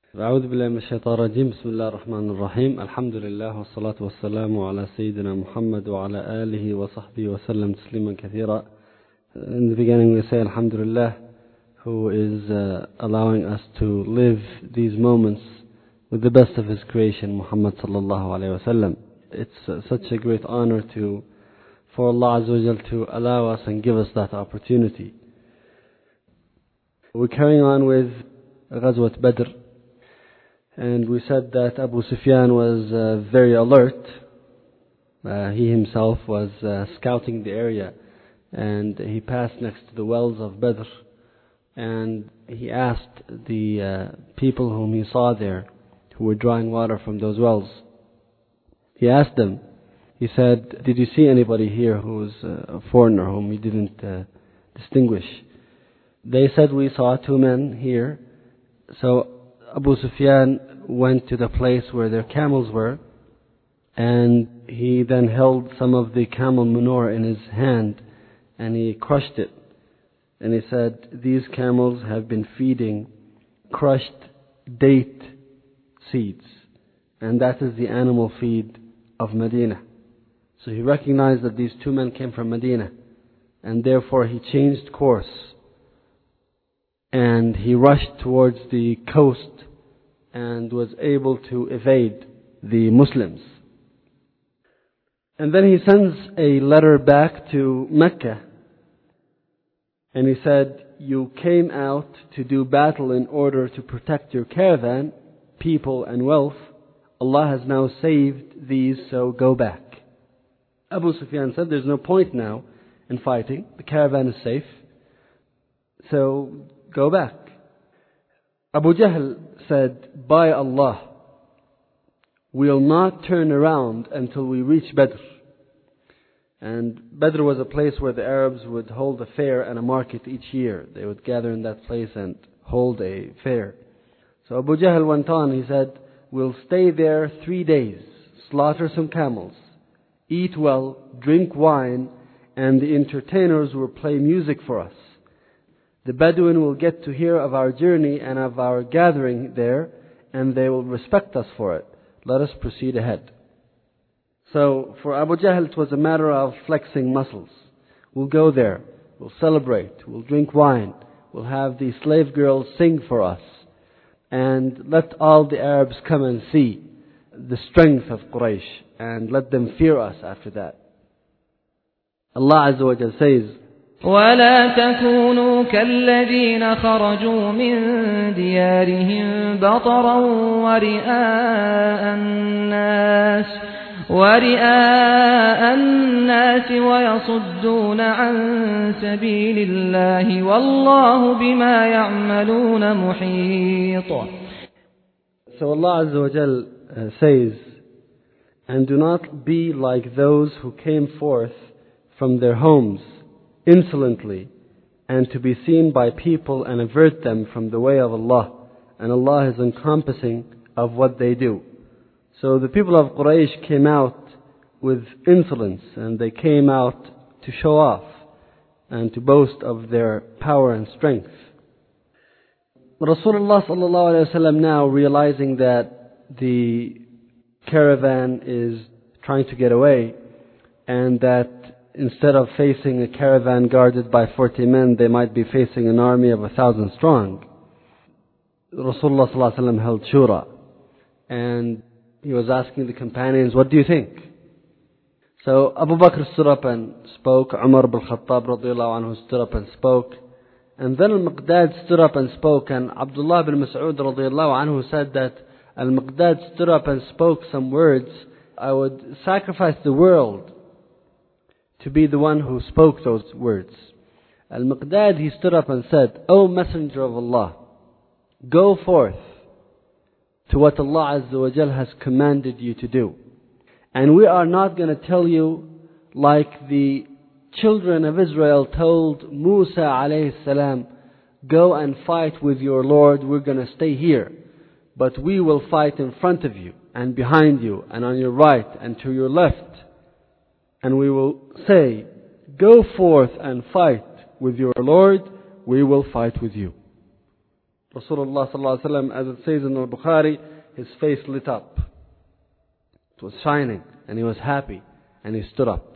أعوذ بالله من الشيطان الرجيم. بسم الله الرحمن الرحيم. الحمد لله والصلاة والسلام على سيدنا محمد وعلى آله وصحبه وسلم تسليما كثيرا. In the beginning we say Alhamdulillah, who is allowing us to live these moments with the best of His creation, Muhammad sallallahu alayhi wa sallam. It's such a great honor for Allah Azza wa Jal to allow us and give us that opportunity. We're carrying on with Ghazwat Badr, and we said that Abu Sufyan was very alert. He himself was scouting the area, and he passed next to the wells of Badr, and he asked the people whom he saw there, who were drawing water from those wells. He asked them, he said, "Did you see anybody here who was a foreigner whom you didn't distinguish?" They said, "We saw two men here." So Abu Sufyan went to the place where their camels were, and he then held some of the camel manure in his hand and he crushed it. And he said, "These camels have been feeding crushed date seeds, and that is the animal feed of Medina." So he recognized that these two men came from Medina, and therefore he changed course and he rushed towards the coast and was able to evade the Muslims. And then he sends a letter back to Mecca, and he said, "You came out to do battle in order to protect your caravan, people and wealth. Allah has now saved these, so go back." Abu Sufyan said, "There's no point now in fighting. The caravan is safe, so go back." Abu Jahl said, "By Allah, we'll not turn around until we reach Badr." And Badr was a place where the Arabs would hold a fair and a market each year. They would gather in that place and hold a fair. So Abu Jahl went on, he said, "We'll stay there 3 days, slaughter some camels, eat well, drink wine, and the entertainers will play music for us. The Bedouin will get to hear of our journey and of our gathering there, and they will respect us for it. Let us proceed ahead." So for Abu Jahl it was a matter of flexing muscles. We'll go there, we'll celebrate, we'll drink wine, we'll have the slave girls sing for us, and let all the Arabs come and see the strength of Quraysh, and let them fear us after that. Allah Azza wa Jal says, ولا تكونوا كالذين خرجوا من ديارهم بطرا ورئاء الناس ويصدون عن سبيل الله والله بما يعملون محيط. So Allah Azza wa Jal says, "And do not be like those who came forth from their homes insolently, and to be seen by people and avert them from the way of Allah, and Allah is encompassing of what they do." So the people of Quraysh came out with insolence, and they came out to show off and to boast of their power and strength. Rasulullah sallallahu alaihi wasallam, now realizing that the caravan is trying to get away, and that instead of facing a caravan guarded by 40 men, they might be facing an army of 1,000 strong, Rasulullah sallallahu alaihi wasallam held shura, and he was asking the companions, "What do you think?" So Abu Bakr stood up and spoke, Umar ibn Khattab radiyallahu anhu stood up and spoke, and then Al-Miqdad stood up and spoke, and Abdullah ibn Mas'ud radiyallahu anhu said that Al-Miqdad stood up and spoke some words, "I would sacrifice the world to be the one who spoke those words." Al-Miqdad, he stood up and said, "O Messenger of Allah, go forth to what Allah Azza wa Jal has commanded you to do. And we are not going to tell you like the children of Israel told Musa alayhi salam, 'Go and fight with your Lord, we're going to stay here. But we will fight in front of you and behind you and on your right and to your left. And we will say, go forth and fight with your Lord, we will fight with you.'" Rasulullah sallallahu alaihi wasallam, as it says in al-Bukhari, his face lit up. It was shining, and he was happy, and he stood up.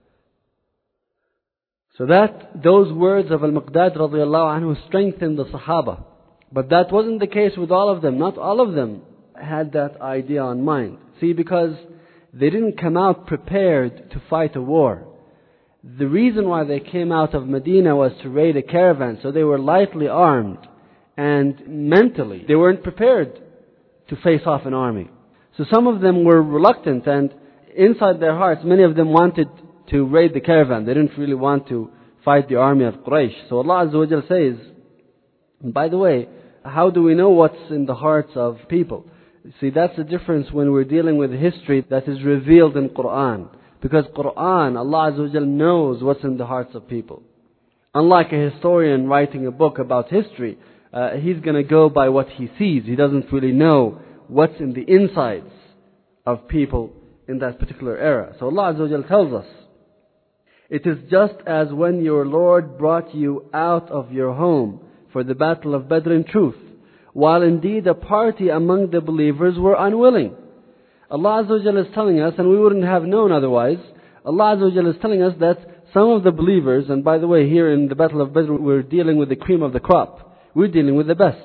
So those words of Al-Miqdad radiallahu anhu strengthened the Sahaba. But that wasn't the case with all of them. Not all of them had that idea on mind. See, because they didn't come out prepared to fight a war. The reason why they came out of Medina was to raid a caravan, so they were lightly armed. And mentally, they weren't prepared to face off an army. So some of them were reluctant, and inside their hearts, many of them wanted to raid the caravan. They didn't really want to fight the army of Quraysh. So Allah Azza wa Jal says, and by the way, how do we know what's in the hearts of people? See, that's the difference when we're dealing with history that is revealed in Qur'an. Because Qur'an, Allah Azza wa Jal knows what's in the hearts of people. Unlike a historian writing a book about history, he's going to go by what he sees. He doesn't really know what's in the insides of people in that particular era. So Allah Azza wa Jal tells us, it is just as when your Lord brought you out of your home for the battle of Badr in truth, while indeed a party among the believers were unwilling. Allah Azza wa Jal is telling us, and we wouldn't have known otherwise, Allah Azza wa Jal is telling us that some of the believers, and by the way, here in the battle of Badr, we're dealing with the cream of the crop. We're dealing with the best.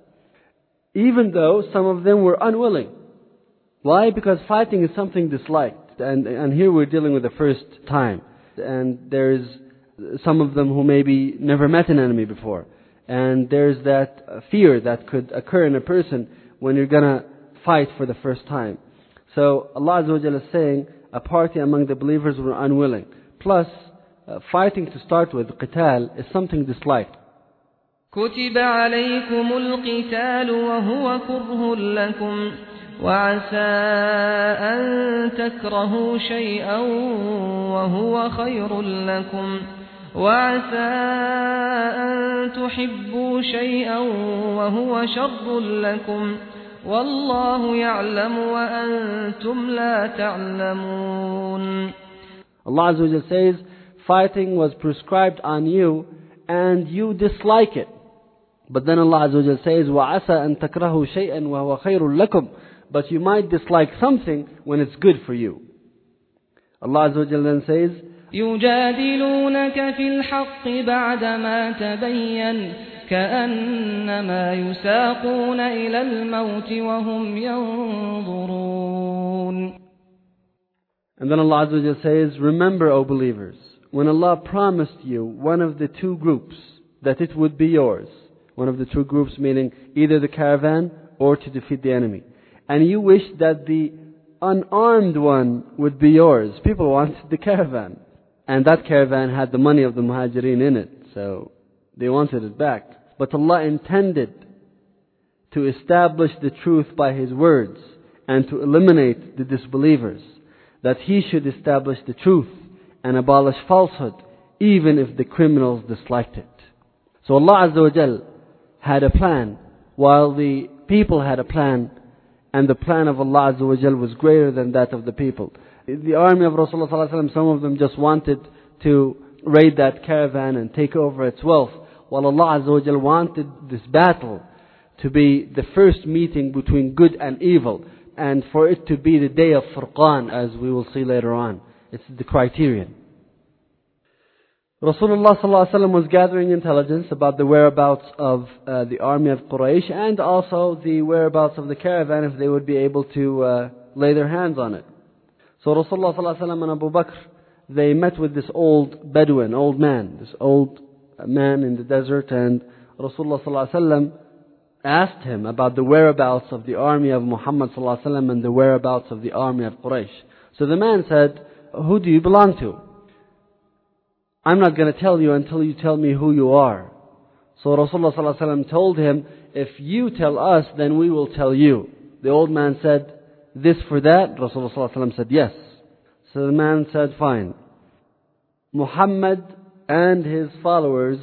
Even though some of them were unwilling. Why? Because fighting is something disliked. And here we're dealing with the first time. And there's some of them who maybe never met an enemy before. And there's that fear that could occur in a person when you're going to fight for the first time. So Allah Azza wa Jalla is saying a party among the believers were unwilling. Plus, fighting to start with, qital, is something disliked. كتب عليكم القتال وهو كره لكم وعسى أن تكرهوا شيئا وهو خير لكم وعسى أن تحبوا شيئا وهو شر لكم والله يعلم وأنتم لا تعلمون. Allah Azza wa Jalla says, fighting was prescribed on you and you dislike it. But then Allah Azza wa Jalla says, وَعَسَى أَن تَكْرَهُ شَيْئًا وَهُوَ خَيْرٌ لَكُمْ. But you might dislike something when it's good for you. Allah Azza wa Jalla then says, يجادلونك في الحق بعدما تبين كأنما يساقون إلى الموت وهم ينظرون. And then Allah Azza wa Jalla says, remember, O believers, when Allah promised you one of the two groups, that it would be yours. One of the two groups meaning either the caravan or to defeat the enemy. And you wished that the unarmed one would be yours. People wanted the caravan. And that caravan had the money of the muhajirin in it. So they wanted it back. But Allah intended to establish the truth by His words and to eliminate the disbelievers. That He should establish the truth and abolish falsehood, even if the criminals disliked it. So Allah Azza wa Jal had a plan, while the people had a plan, and the plan of Allah Azza wa Jal was greater than that of the people. The army of Rasulullah sallallahu alaihi wasallam, some of them just wanted to raid that caravan and take over its wealth, while Allah Azza wa Jal wanted this battle to be the first meeting between good and evil, and for it to be the day of Furqan, as we will see later on. It's the criterion. Rasulullah sallallahu alaihi wasallam was gathering intelligence about the whereabouts of the army of Quraysh, and also the whereabouts of the caravan, if they would be able to lay their hands on it. So Rasulullah sallallahu alaihi wasallam and Abu Bakr, they met with this old Bedouin, old man, this old man in the desert, and Rasulullah sallallahu alaihi wasallam asked him about the whereabouts of the army of Muhammad sallallahu alaihi wasallam and the whereabouts of the army of Quraysh. So the man said, who do you belong to? I'm not going to tell you until you tell me who you are. So Rasulullah sallallahu alaihi wasallam told him, if you tell us, then we will tell you. The old man said, this for that? Rasulullah sallallahu alaihi wasallam said, yes. So the man said, fine. Muhammad and his followers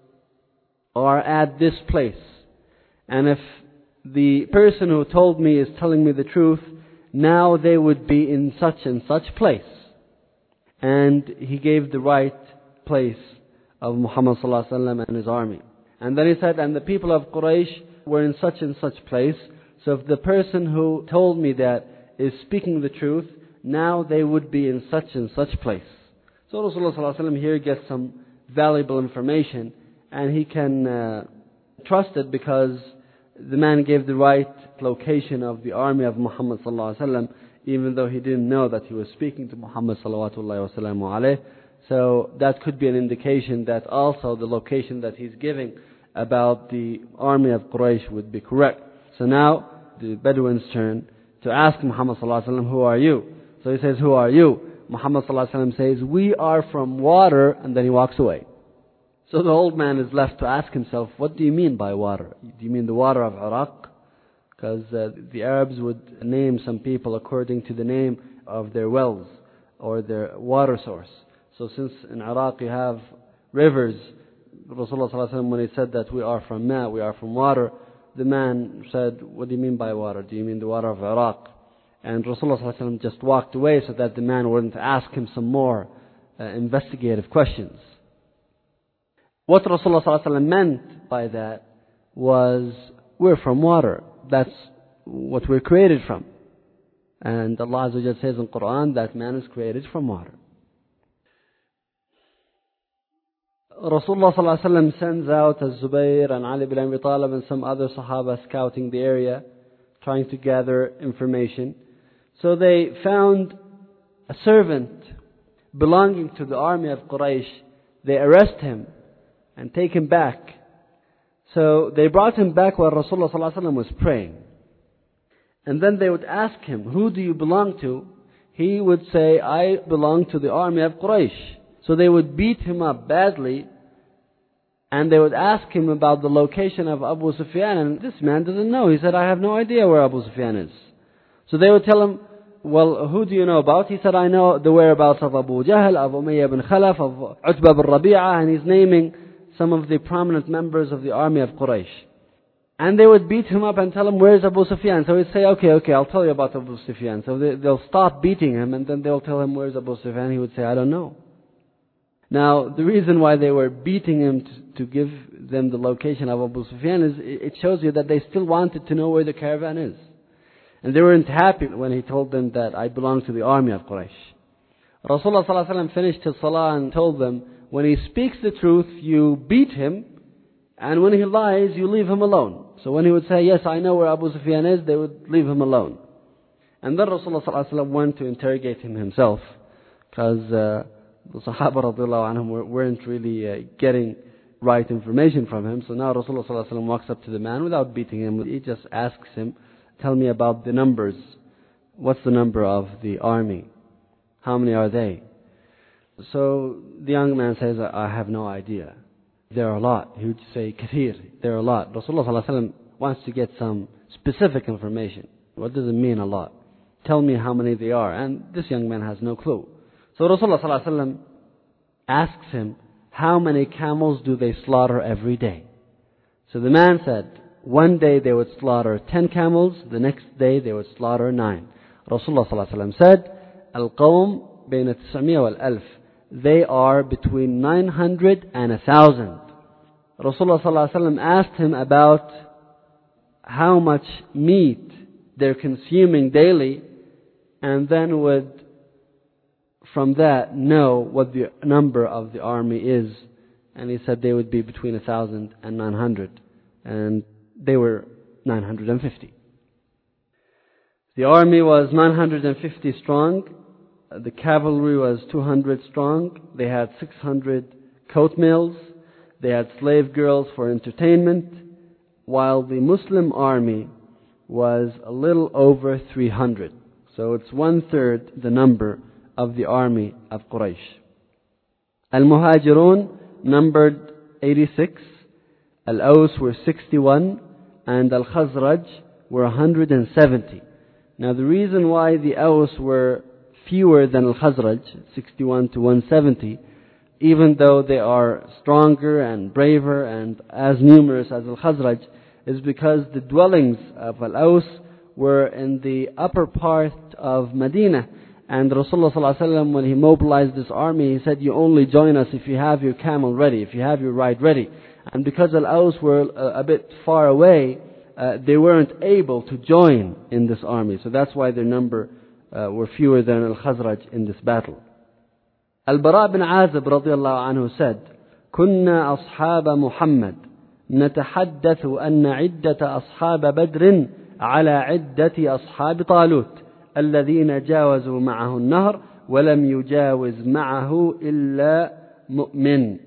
are at this place. And if the person who told me is telling me the truth, now they would be in such and such place. And he gave the right place of Muhammad sallallahu alaihi wasallam and his army. And then he said, and the people of Quraysh we're in such and such place. So if the person who told me that is speaking the truth, now they would be in such and such place. So Rasulullah ﷺ here gets some valuable information, and he can trust it because the man gave the right location of the army of Muhammad ﷺ, even though he didn't know that he was speaking to Muhammad ﷺ. So that could be an indication that also the location that he's giving about the army of Quraysh would be correct. So now the Bedouins turn to ask Muhammad ﷺ, who are you? So he says, who are you? Muhammad ﷺ says, we are from water, and then he walks away. So the old man is left to ask himself, what do you mean by water? Do you mean the water of Iraq? Because the Arabs would name some people according to the name of their wells or their water source. So since in Iraq you have rivers, Rasulullah ﷺ, when he said that we are from ma, we are from water, the man said, what do you mean by water? Do you mean the water of Iraq? And Rasulullah ﷺ just walked away so that the man wouldn't ask him some more investigative questions. What Rasulullah ﷺ meant by that was, we're from water. That's what we're created from. And Allah Azza wa Jalla says in Quran that man is created from water. Rasulullah ﷺ sends out Az-Zubayr and Ali bin Abi Talib and some other Sahaba scouting the area, trying to gather information. So they found a servant belonging to the army of Quraysh. They arrest him and take him back. So they brought him back while Rasulullah ﷺ was praying. And then they would ask him, who do you belong to? He would say, I belong to the army of Quraysh. So they would beat him up badly, and they would ask him about the location of Abu Sufyan, and this man doesn't know. He said, I have no idea where Abu Sufyan is. So they would tell him, well, who do you know about? He said, I know the whereabouts of Abu Jahl, of Umayyah ibn Khalaf, of Utbah bin Rabi'ah, and he's naming some of the prominent members of the army of Quraysh. And they would beat him up and tell him, where's Abu Sufyan? So he'd say, okay, I'll tell you about Abu Sufyan. So they'll stop beating him, and then they'll tell him, where's Abu Sufyan? He would say, I don't know. Now, the reason why they were beating him to give them the location of Abu Sufyan is, it shows you that they still wanted to know where the caravan is. And they weren't happy when he told them that I belong to the army of Quraysh. Rasulullah ﷺ finished his salah and told them, when he speaks the truth, you beat him, and when he lies, you leave him alone. So when he would say, yes, I know where Abu Sufyan is, they would leave him alone. And then Rasulullah ﷺ went to interrogate him himself, because the Sahaba radiallahu anhum weren't really getting right information from him. So now Rasulullah ﷺ walks up to the man without beating him. He just asks him, tell me about the numbers. What's the number of the army? How many are they? So the young man says, I have no idea. There are a lot. He would say, Kathir, there are a lot. Rasulullah ﷺ wants to get some specific information. What does it mean a lot? Tell me how many they are. And this young man has no clue. So Rasulullah ﷺ asks him, how many camels do they slaughter every day? So the man said, one day they would slaughter 10 camels, the next day they would slaughter 9. Rasulullah ﷺ said, Al-Qawm bayna 900 wal-1000. They are between 900 and 1,000. Rasulullah ﷺ asked him about how much meat they're consuming daily, and then would from that know what the number of the army is. And he said they would be between 1,000 and 900. And they were 950. The army was 950 strong. The cavalry was 200 strong. They had 600 coat mills. They had slave girls for entertainment. While the Muslim army was a little over 300. So it's 1/3 the number of the army of Quraysh. Al-Muhajirun numbered 86. Al-Aws were 61. And Al-Khazraj were 170. Now the reason why the Aws were fewer than Al-Khazraj, 61 to 170, even though they are stronger and braver and as numerous as Al-Khazraj, is because the dwellings of Al-Aws were in the upper part of Medina. And Rasulullah ﷺ, when he mobilized this army, he said, you only join us if you have your camel ready, if you have your ride ready. And because Al-Aws were a bit far away, they weren't able to join in this army. So that's why their number were fewer than Al-Khazraj in this battle. Al-Bara bin Azib radiallahu anhu said, كنا أصحاب محمد نتحدث أن عدة أصحاب بدر على عدة أصحاب طالوت الذين جاوزوا معه النهر ولم يجاوز معه إلا مؤمن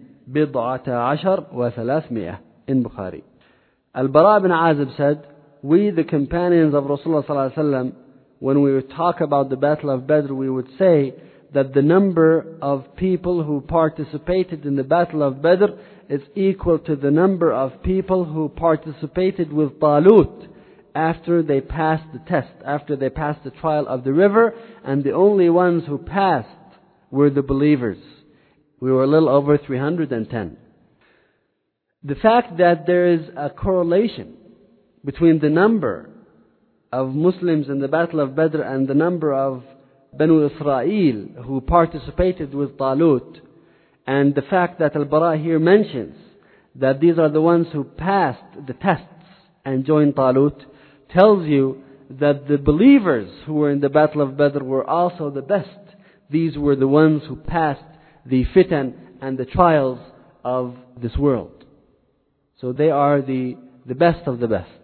17 و300 in Bukhari. Al-Bara bin Azib said, we the companions of Rasulullah sallallahu alaihi wasallam, when we would talk about the Battle of Badr, we would say that the number of people who participated in the Battle of Badr is equal to the number of people who participated with Talut after they passed the test, after they passed the trial of the river, and the only ones who passed were the believers. We were a little over 310. The fact that there is a correlation between the number of Muslims in the Battle of Badr and the number of Banu Israel who participated with Talut, and the fact that Al-Bara here mentions that these are the ones who passed the tests and joined Talut, tells you that the believers who were in the Battle of Badr were also the best. These were the ones who passed the fitan and the trials of this world. So they are the best of the best.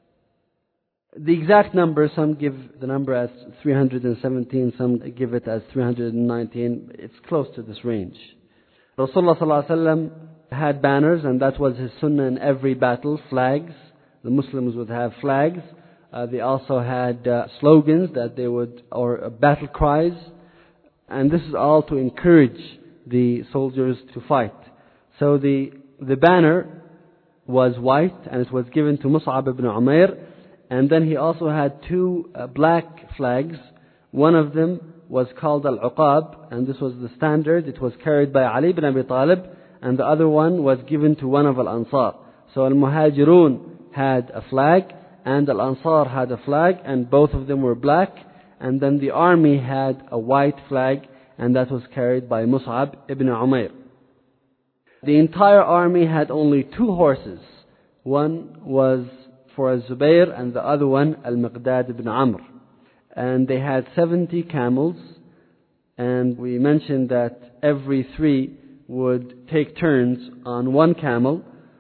The exact number, some give the number as 317, some give it as 319. It's close to this range. Rasulullah sallallahu alaihi wasallam had banners, and that was his sunnah in every battle, flags. The Muslims would have flags. They also had slogans that they would, or battle cries. And this is all to encourage the soldiers to fight. So the banner was white, and it was given to Mus'ab ibn Umair. And then he also had two black flags. One of them was called Al-Uqab, and this was the standard. It was carried by Ali ibn Abi Talib, and the other one was given to one of Al-Ansar. So Al-Muhajirun had a flag, and Al-Ansar had a flag, and both of them were black. And then the army had a white flag, and that was carried by Mus'ab ibn Umair. The entire army had only 2 horses. One was for Zubayr, and the other one Al-Miqdad ibn Amr. And they had 70 camels, and we mentioned that every 3 would take turns on one camel.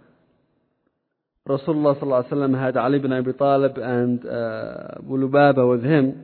Rasulullah sallallahu alaihi wasallam had Ali ibn Abi Talib and Abu Lubaba with him,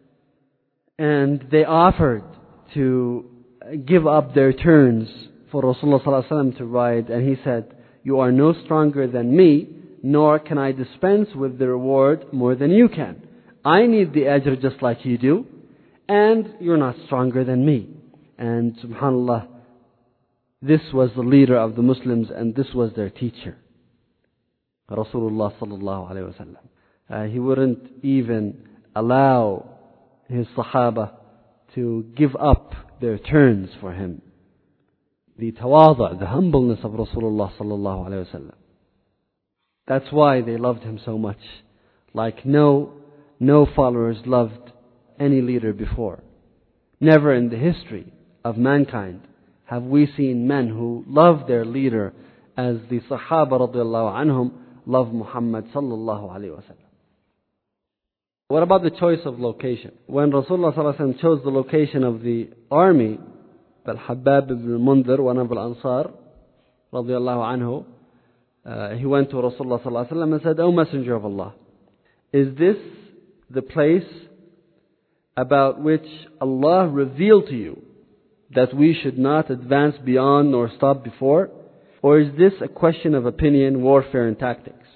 and they offered to give up their turns for Rasulullah sallallahu alaihi wasallam to ride, and he said, "You are no stronger than me, nor can I dispense with the reward more than you can. I need the ajr just like you do, and you're not stronger than me." And subhanallah, this was the leader of the Muslims, and this was their teacher, Rasulullah sallallahu alaihi wasallam. He wouldn't even allow his Sahaba to give up their turns for him. The tawadu', the humbleness of Rasulullah sallallahu alaihi wasallam. That's why they loved him so much. Like no followers loved any leader before. Never in the history of mankind have we seen men who love their leader as the Sahaba radiallahu anhum love Muhammad sallallahu alaihi wasallam. What about the choice of location? When Rasulullah sallallahu alaihi wasallam chose the location of the army, Al-Habbab ibn al-Mundhir, one of Al-Ansar radiallahu anhu, he went to Rasulullah sallallahu alaihi wasallam and said, "O Messenger of Allah, is this the place about which Allah revealed to you that we should not advance beyond nor stop before? Or is this a question of opinion, warfare and tactics?"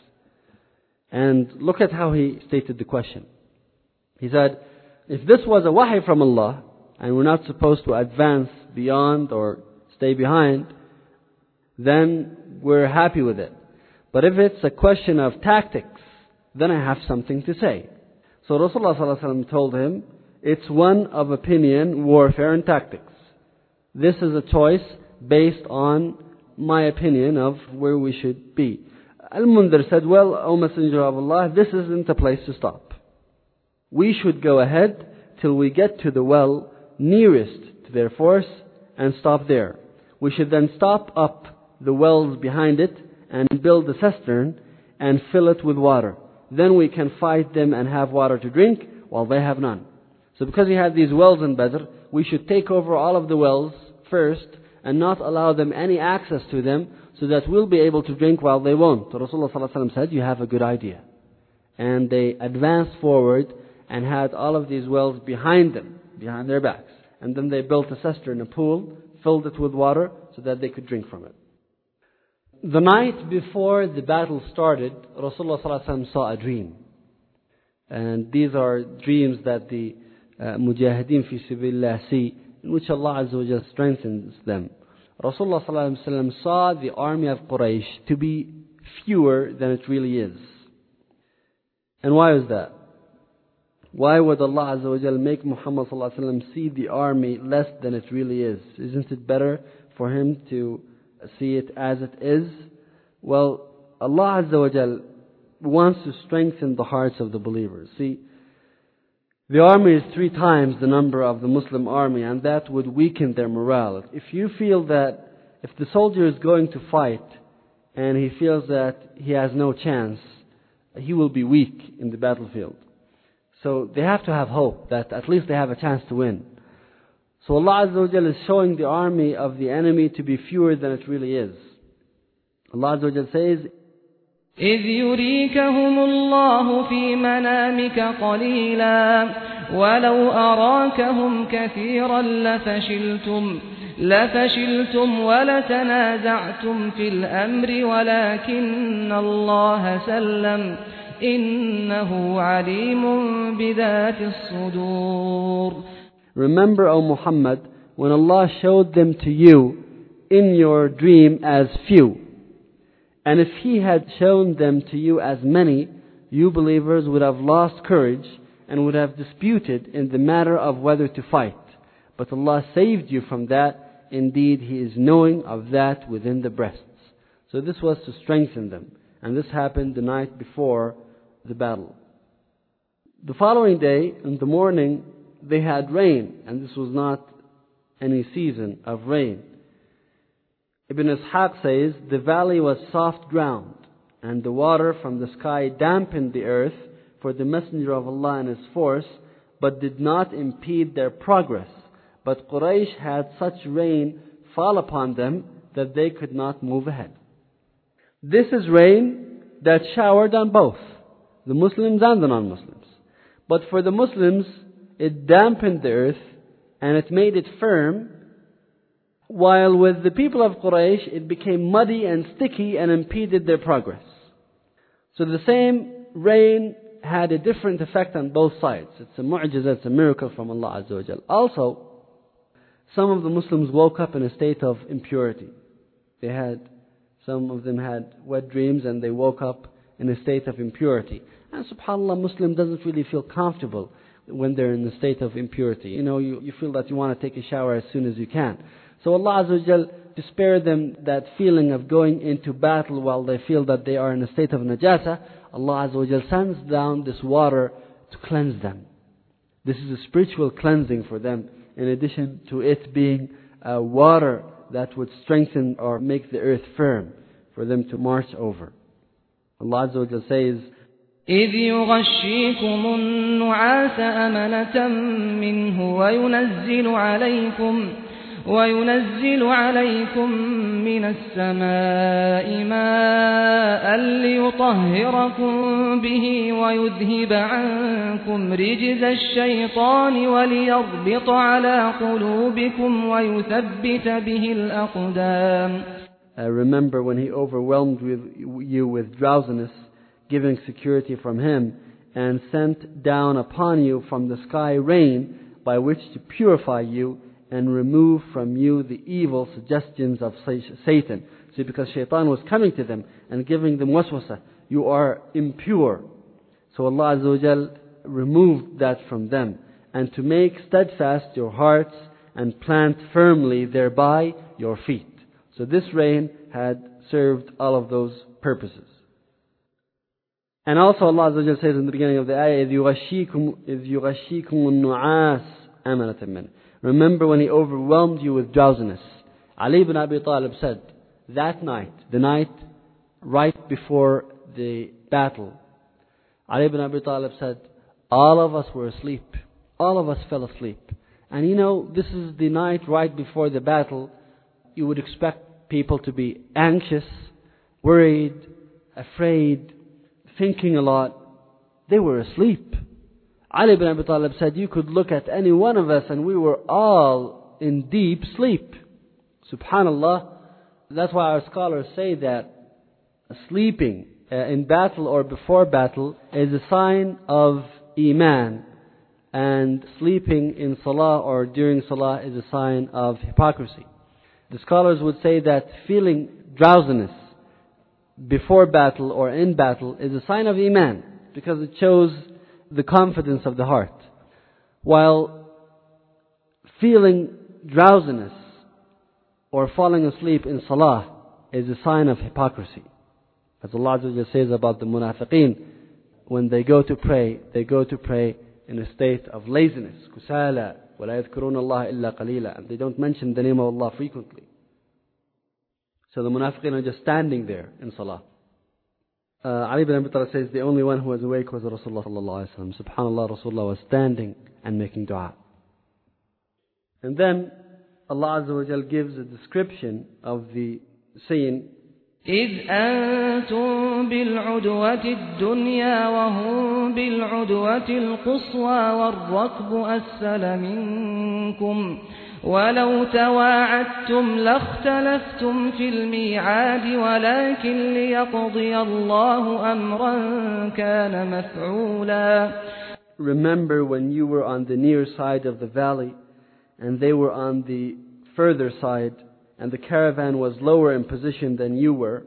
And look at how he stated the question. He said, if this was a wahy from Allah, and we're not supposed to advance beyond or stay behind, then we're happy with it. But if it's a question of tactics, then I have something to say. So Rasulullah sallallahu alaihi wasallam told him, it's one of opinion, warfare and tactics. This is a choice based on my opinion of where we should be. Al-Mundhir said, well, O Messenger of Allah, this isn't a place to stop. We should go ahead till we get to the well nearest to their force and stop there. We should then stop up the wells behind it and build a cistern and fill it with water. then we can fight them and have water to drink while they have none. So because he had these wells in Badr, we should take over all of the wells first and not allow them any access to them, so that we'll be able to drink while they won't. So Rasulullah ﷺ said, you have a good idea. And they advanced forward and had all of these wells behind them, behind their backs. And then they built a cistern, a pool, filled it with water so that they could drink from it. The night before the battle started, Rasulullah ﷺ saw a dream. And these are dreams that the Mujahideen fi Sabilillah see, in which Allah Azza wa Jalla strengthens them. Rasulullah ﷺ saw the army of Quraysh to be fewer than it really is. And why is that? Why would Allah Azza wa Jalla make Muhammad ﷺ see the army less than it really is? Isn't it better for him to see it as it is? Well, Allah Azza wa Jalla wants to strengthen the hearts of the believers. See, the army is 3 times the number of the Muslim army, and that would weaken their morale. If you feel that if the soldier is going to fight and he feels that he has no chance, he will be weak in the battlefield. So they have to have hope that at least they have a chance to win. So Allah Azza wa Jalla is showing the army of the enemy to be fewer than it really is. Allah Azza wa Jalla says, إذ يريكهم الله في منامك قليلا ولو أراكهم كثيرا لفشلتم ولتنازعتم في الأمر ولكن الله سلم إنه عليم بذات الصدور. Remember, O Muhammad, when Allah showed them to you in your dream as few. And if He had shown them to you as many, you believers would have lost courage and would have disputed in the matter of whether to fight. But Allah saved you from that. Indeed, He is knowing of that within the breasts. So this was to strengthen them. And this happened the night before the battle. The following day, in the morning, they had rain. And this was not any season of rain. Ibn Ishaq says, the valley was soft ground, and the water from the sky dampened the earth for the Messenger of Allah and his force, but did not impede their progress. But Quraysh had such rain fall upon them that they could not move ahead. This is rain that showered on both, the Muslims and the non-Muslims. But for the Muslims, it dampened the earth and it made it firm, while with the people of Quraysh, it became muddy and sticky and impeded their progress. So the same rain had a different effect on both sides. It's a mu'jiza, it's a miracle from Allah Azza wa Jal. Also, some of the Muslims woke up in a state of impurity. Some of them had wet dreams and they woke up in a state of impurity. And subhanAllah, Muslim doesn't really feel comfortable when they're in a state of impurity. You feel that you want to take a shower as soon as you can. So Allah Azza wa Jal, to spare them that feeling of going into battle while they feel that they are in a state of najasa, Allah Azza wa Jal sends down this water to cleanse them. This is a spiritual cleansing for them, in addition to it being water that would strengthen or make the earth firm for them to march over. Allah Azza wa Jal says, إذ يغشيكم النعاس أمنة منه وينزل عليكم من السماء ماء ليطهركم به ويذهب عنكم رجز الشيطان وليربط على قلوبكم ويثبت به الأقدام. Remember when He overwhelmed you with drowsiness, giving security from Him, and sent down upon you from the sky rain by which to purify you and remove from you the evil suggestions of Satan. See, because Shaitan was coming to them and giving them waswasa, you are impure. So Allah Azza wa Jal removed that from them, and to make steadfast your hearts and plant firmly thereby your feet. So this rain had served all of those purposes. And also Allah Azza wa Jal says in the beginning of the ayah, إِذْ يُغَشِّيكُمُ النُّعَاسِ أَمَنَةً مِّنْهُ. Remember when He overwhelmed you with drowsiness. Ali ibn Abi Talib said, that night, the night right before the battle, Ali ibn Abi Talib said, all of us were asleep. All of us fell asleep. And you know, this is the night right before the battle. You would expect people to be anxious, worried, afraid, thinking a lot. They were asleep. Ali ibn Abi Talib said, you could look at any one of us and we were all in deep sleep. Subhanallah. That's why our scholars say that sleeping in battle or before battle is a sign of Iman. And sleeping in Salah or during Salah is a sign of hypocrisy. The scholars would say that feeling drowsiness before battle or in battle is a sign of Iman, because it shows the confidence of the heart. While feeling drowsiness or falling asleep in Salah is a sign of hypocrisy. As Allah Azza wa Jalla says about the munafiqeen, when they go to pray in a state of laziness. Kusala, وَلَا يَذْكُرُونَ اللَّهَ إِلَّا قَلِيلًا. And they don't mention the name of Allah frequently. So the munafiqeen are just standing there in Salah. Ali ibn Abi Talib says the only one who was awake was Rasulullah sallallahu alaihi wasallam. Subhanallah, Rasulullah was standing and making dua. And then Allah Azza wa Jal gives a description of the scene. إذ أنتم بالعدوة الدنيا وهم بالعدوة القصوى والركب أسفل منكم ولو تواعدتم لاختلفتم في الميعاد ولكن ليقضي الله أمرا كان مفعولا. Remember when you were on the near side of the valley and they were on the further side, and the caravan was lower in position than you were.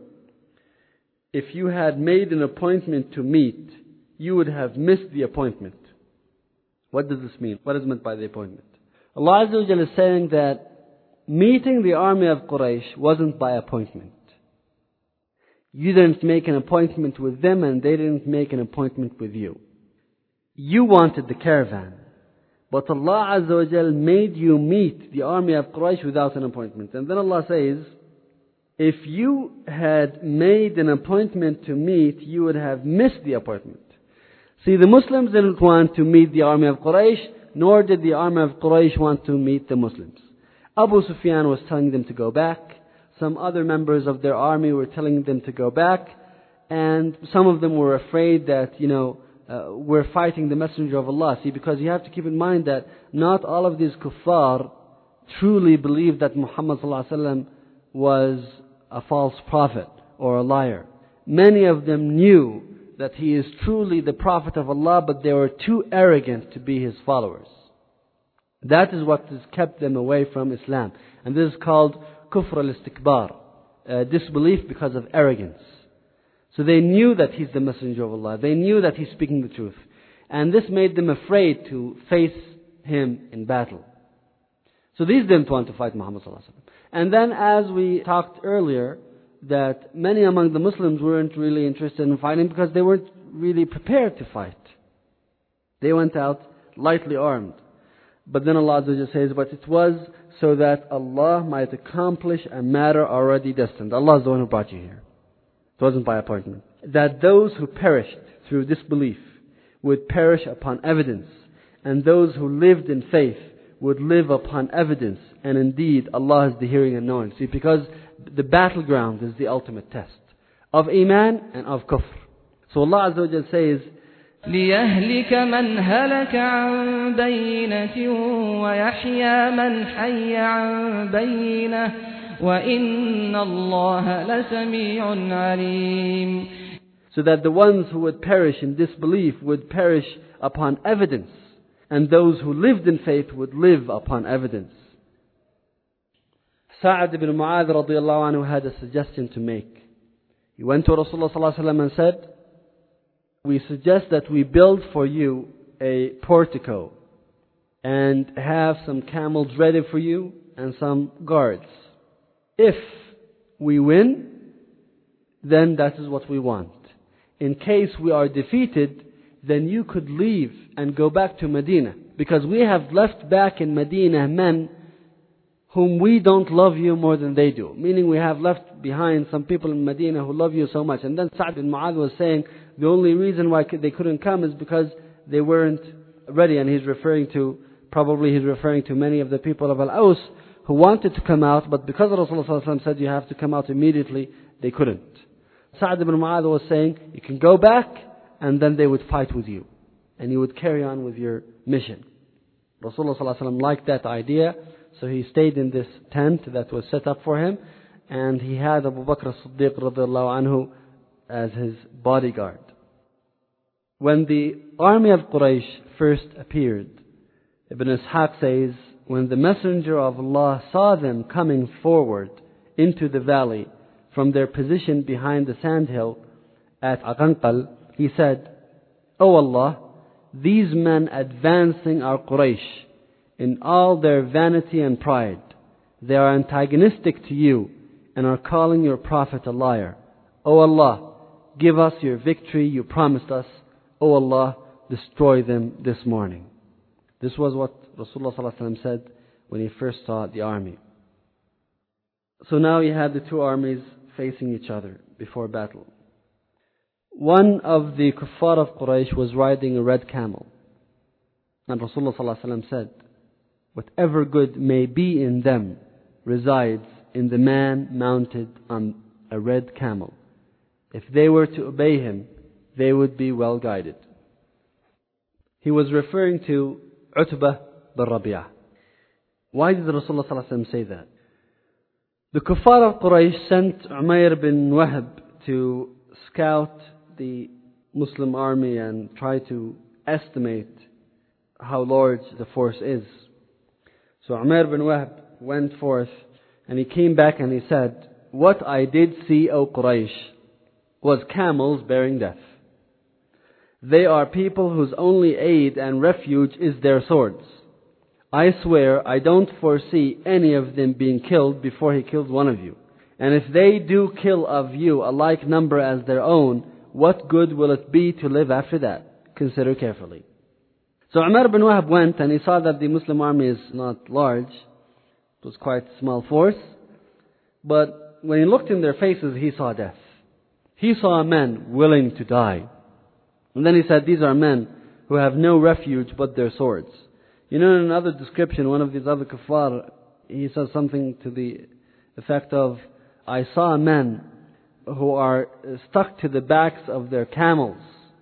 If you had made an appointment to meet, you would have missed the appointment. What does this mean? What is meant by the appointment? Allah Azza wa Jalla is saying that meeting the army of Quraysh wasn't by appointment. You didn't make an appointment with them and they didn't make an appointment with you. You wanted the caravan. But Allah Azza wa Jal made you meet the army of Quraysh without an appointment. And then Allah says, if you had made an appointment to meet, you would have missed the appointment. See, the Muslims didn't want to meet the army of Quraysh, nor did the army of Quraysh want to meet the Muslims. Abu Sufyan was telling them to go back. Some other members of their army were telling them to go back. And some of them were afraid that, we're fighting the Messenger of Allah. See, because you have to keep in mind that not all of these kuffar truly believed that Muhammad ﷺ was a false prophet or a liar. Many of them knew that he is truly the prophet of Allah, but they were too arrogant to be his followers. That is what has kept them away from Islam. And this is called kufr al-istikbar, disbelief because of arrogance. So they knew that he's the Messenger of Allah. They knew that he's speaking the truth. And this made them afraid to face him in battle. So these didn't want to fight Muhammad ﷺ. And then as we talked earlier, that many among the Muslims weren't really interested in fighting because they weren't really prepared to fight. They went out lightly armed. But then Allah Azza wa Jalla says, but it was so that Allah might accomplish a matter already destined. Allah is the one who brought you here. It wasn't by appointment. That those who perished through disbelief would perish upon evidence, and those who lived in faith would live upon evidence. And indeed, Allah is the hearing and knowing. See, because the battleground is the ultimate test of Iman and of Kufr. So Allah Azza wa Jalla says, لِيَهْلِكَ مَنْ هَلَكَ عَنْ بَيِّنَةٍ وَيَحْيَى مَنْ حَيَّ عَنْ بَيِّنَةٍ وَإِنَّ اللَّهَ لَسَمِيعٌ عَلِيمٌ. So that the ones who would perish in disbelief would perish upon evidence, and those who lived in faith would live upon evidence. Sa'ad ibn Mu'adh radiyallahu anhu had a suggestion to make. He went to Rasulullah sallallahu alaihi wasallam and said, we suggest that we build for you a portico and have some camels ready for you and some guards. If we win, then that is what we want. In case we are defeated, then you could leave and go back to Medina. Because we have left back in Medina men whom we don't love you more than they do. Meaning we have left behind some people in Medina who love you so much. And then Sa'd bin Mu'adh was saying, the only reason why they couldn't come is because they weren't ready. And he's referring to many of the people of Al-Aws who wanted to come out, but because Rasulullah ﷺ said you have to come out immediately, they couldn't. Sa'd ibn Mu'adh was saying, you can go back, and then they would fight with you. And you would carry on with your mission. Rasulullah ﷺ liked that idea, so he stayed in this tent that was set up for him, and he had Abu Bakr as-Siddiq radiallahu anhu as his bodyguard. When the army of Quraysh first appeared, Ibn Ishaq says, when the Messenger of Allah saw them coming forward into the valley from their position behind the sandhill at Aqanqal, he said, O Allah, these men advancing are Quraysh in all their vanity and pride. They are antagonistic to you and are calling your Prophet a liar. O Allah, give us your victory you promised us. O Allah, destroy them this morning. This was what Rasulullah ﷺ said when he first saw the army. So now you had the two armies facing each other before battle. One of the kuffar of Quraysh was riding a red camel. And Rasulullah ﷺ said, whatever good may be in them resides in the man mounted on a red camel. If they were to obey him, they would be well guided. He was referring to Utbah bin Rabi'ah. Why did Rasulullah ﷺ say that? The kuffar of Quraysh sent Umayr bin Wahb to scout the Muslim army and try to estimate how large the force is. So Umayr bin Wahb went forth and he came back and he said, what I did see, O Quraysh, was camels bearing death. They are people whose only aid and refuge is their swords. I swear I don't foresee any of them being killed before he kills one of you. And if they do kill of you a like number as their own, what good will it be to live after that? Consider carefully. So Umar bin Wahb went and he saw that the Muslim army is not large. It was quite a small force. But when he looked in their faces, he saw death. He saw men willing to die. And then he said, these are men who have no refuge but their swords. You know, in another description, one of these other kuffar, he says something to the effect of, I saw men who are stuck to the backs of their camels.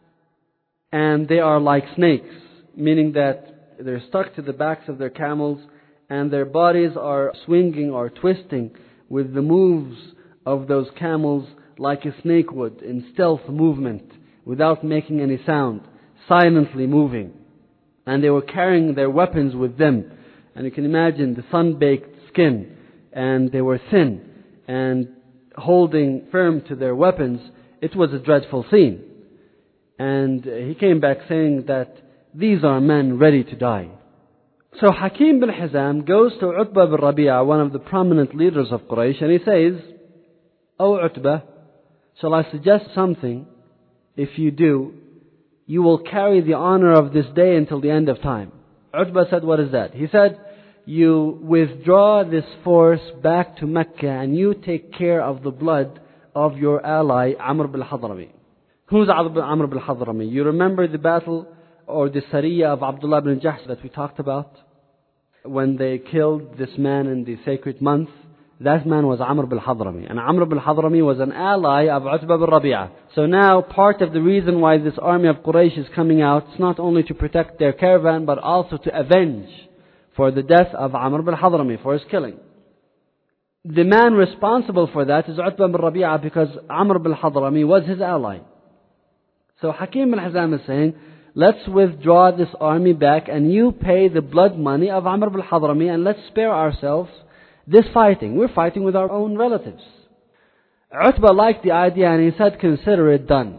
And they are like snakes, meaning that they're stuck to the backs of their camels and their bodies are swinging or twisting with the moves of those camels like a snake would in stealth movement without making any sound, silently moving. And they were carrying their weapons with them. And you can imagine the sun-baked skin. And they were thin and holding firm to their weapons. It was a dreadful scene. And he came back saying that these are men ready to die. So Hakim bin Hizam goes to Utbah bin Rabi'ah, one of the prominent leaders of Quraysh, and he says, O Utbah, shall I suggest something? If you do, you will carry the honor of this day until the end of time. Utbah said, what is that? He said, you withdraw this force back to Mecca and you take care of the blood of your ally Amr bin Hadrami. Who's Amr bin Hadrami? You remember the battle or the Sariyah of Abdullah bin Jahsh that we talked about? When they killed this man in the sacred month, that man was Amr bin Hadrami. And Amr bin Hadrami was an ally of Utbah bin Rabi'ah. So now part of the reason why this army of Quraysh is coming out is not only to protect their caravan, but also to avenge for the death of Amr bin Hadrami, for his killing. The man responsible for that is Utbah bin Rabi'ah because Amr bin Hadrami was his ally. So Hakim bin Hizam is saying, let's withdraw this army back and you pay the blood money of Amr bin Hadrami and let's spare ourselves this fighting. We're fighting with our own relatives. Utbah liked the idea and he said, consider it done.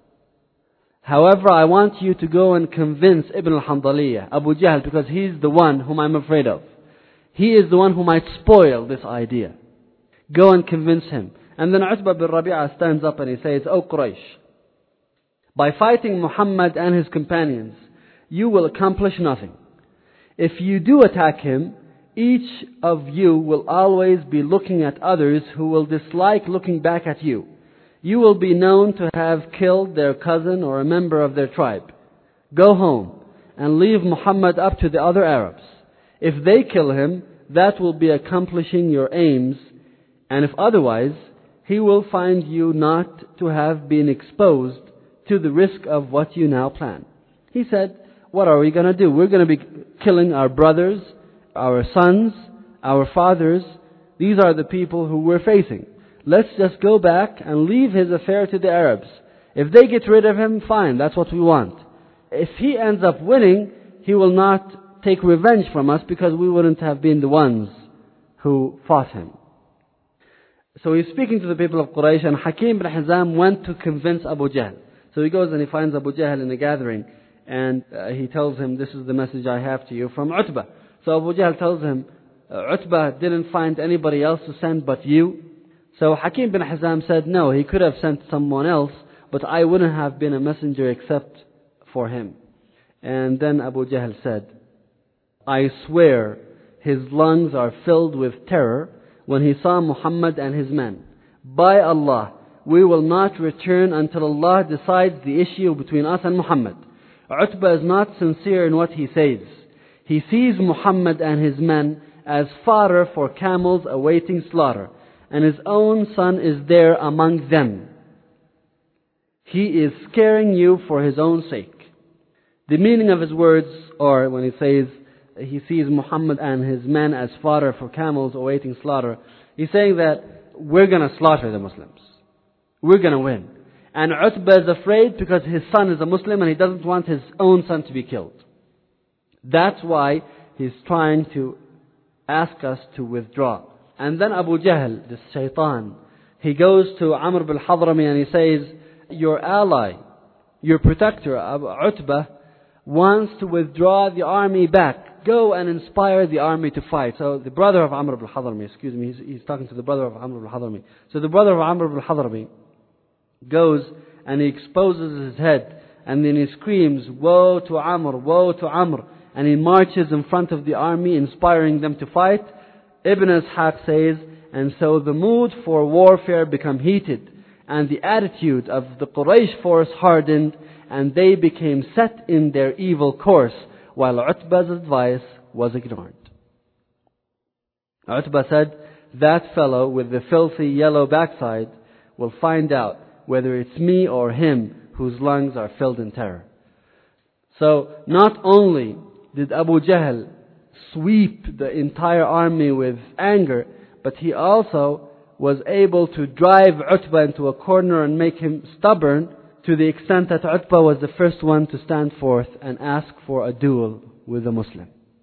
However, I want you to go and convince Ibn al-Handaliyah, Abu Jahl, because he's the one whom I'm afraid of. He is the one who might spoil this idea. Go and convince him. And then Utbah bin Rabi'ah stands up and he says, O Quraysh, by fighting Muhammad and his companions, you will accomplish nothing. If you do attack him, each of you will always be looking at others who will dislike looking back at you. You will be known to have killed their cousin or a member of their tribe. Go home and leave Muhammad up to the other Arabs. If they kill him, that will be accomplishing your aims, and if otherwise, he will find you not to have been exposed to the risk of what you now plan. He said, what are we going to do? We're going to be killing our brothers, our sons, our fathers. These are the people who we're facing. Let's just go back and leave his affair to the Arabs. If they get rid of him, fine, that's what we want. If he ends up winning, he will not take revenge from us because we wouldn't have been the ones who fought him. So he's speaking to the people of Quraysh, and Hakim bin Hizam went to convince Abu Jahl. So he goes and he finds Abu Jahl in a gathering, and he tells him, this is the message I have to you from Utbah. So Abu Jahl tells him, Utbah didn't find anybody else to send but you. So Hakim bin Hizam said, no, he could have sent someone else, but I wouldn't have been a messenger except for him. And then Abu Jahl said, I swear his lungs are filled with terror when he saw Muhammad and his men. By Allah, we will not return until Allah decides the issue between us and Muhammad. Utbah is not sincere in what he says. He sees Muhammad and his men as fodder for camels awaiting slaughter, and his own son is there among them. He is scaring you for his own sake. The meaning of his words, or when he says he sees Muhammad and his men as fodder for camels awaiting slaughter, he's saying that we're going to slaughter the Muslims. We're going to win. And Utbah is afraid because his son is a Muslim and he doesn't want his own son to be killed. That's why he's trying to ask us to withdraw. And then Abu Jahl, this shaitan, he goes to Amr bin Hadrami and he says, your ally, your protector, Utbah, wants to withdraw the army back. Go and inspire the army to fight. So the brother of Amr bin Hadrami, he's talking to the brother of Amr bin Hadrami. So the brother of Amr bin Hadrami goes and he exposes his head and then he screams, woe to Amr, woe to Amr. And he marches in front of the army, inspiring them to fight. Ibn Ishaq says, and so the mood for warfare became heated, and the attitude of the Quraysh force hardened, and they became set in their evil course, while Utbah's advice was ignored. Utbah said, that fellow with the filthy yellow backside will find out whether it's me or him whose lungs are filled in terror. So not only did Abu Jahl sweep the entire army with anger, but he also was able to drive Utbah into a corner and make him stubborn to the extent that Utbah was the first one to stand forth and ask for a duel with a Muslim.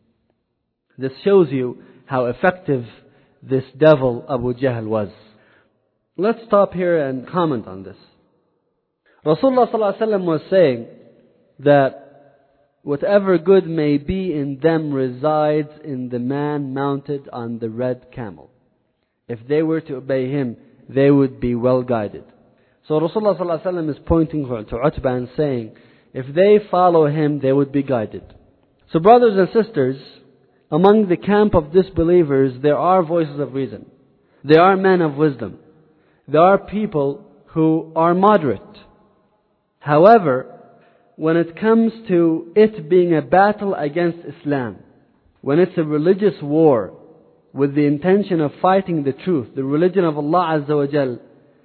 This shows you how effective this devil Abu Jahl was. Let's stop here and comment on this. Rasulullah ﷺ was saying that whatever good may be in them resides in the man mounted on the red camel. If they were to obey him, they would be well guided. So Rasulullah ﷺ is pointing to Utbah and saying, if they follow him, they would be guided. So brothers and sisters, among the camp of disbelievers, there are voices of reason. There are men of wisdom. There are people who are moderate. However, when it comes to it being a battle against Islam, when it's a religious war with the intention of fighting the truth, the religion of Allah Azza wa Jal,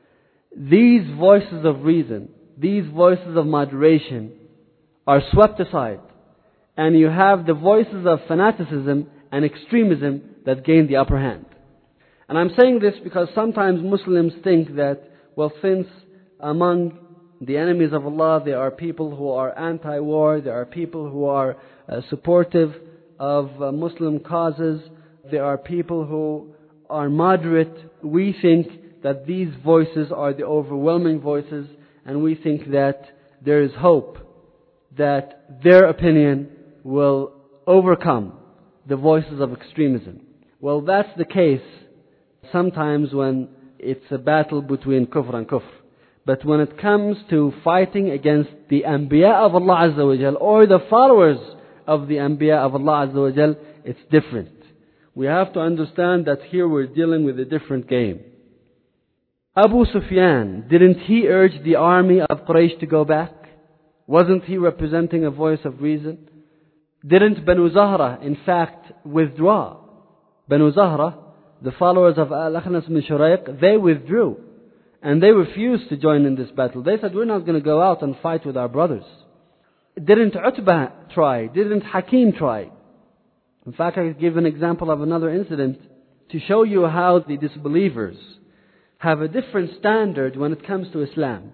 these voices of reason, these voices of moderation are swept aside. And you have the voices of fanaticism and extremism that gain the upper hand. And I'm saying this because sometimes Muslims think that, well, since among the enemies of Allah there are people who are anti-war, there are people who are supportive of Muslim causes, there are people who are moderate, we think that these voices are the overwhelming voices, and we think that there is hope that their opinion will overcome the voices of extremism. Well, that's the case sometimes when it's a battle between kufr and kufr. But when it comes to fighting against the Anbiya of Allah Azza wa Jal, or the followers of the Anbiya of Allah Azza wa Jal, it's different. We have to understand that here we're dealing with a different game. Abu Sufyan, didn't he urge the army of Quraysh to go back? Wasn't he representing a voice of reason? Didn't Banu Zahra, in fact, withdraw? Banu Zahra, the followers of Al-Akhnas bin Shuraiq, they withdrew. And they refused to join in this battle. They said, we're not going to go out and fight with our brothers. Didn't Utbah try? Didn't Hakim try? In fact, I could give an example of another incident to show you how the disbelievers have a different standard when it comes to Islam.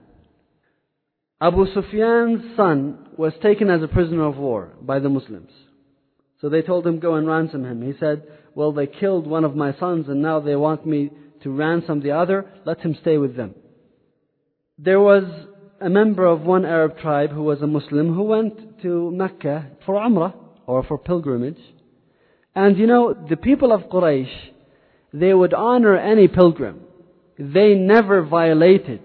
Abu Sufyan's son was taken as a prisoner of war by the Muslims. So they told him, go and ransom him. He said, well, they killed one of my sons and now they want me to ransom the other. Let him stay with them. There was a member of one Arab tribe who was a Muslim who went to Mecca for Umrah or for pilgrimage. And you know, the people of Quraysh, they would honor any pilgrim. They never violated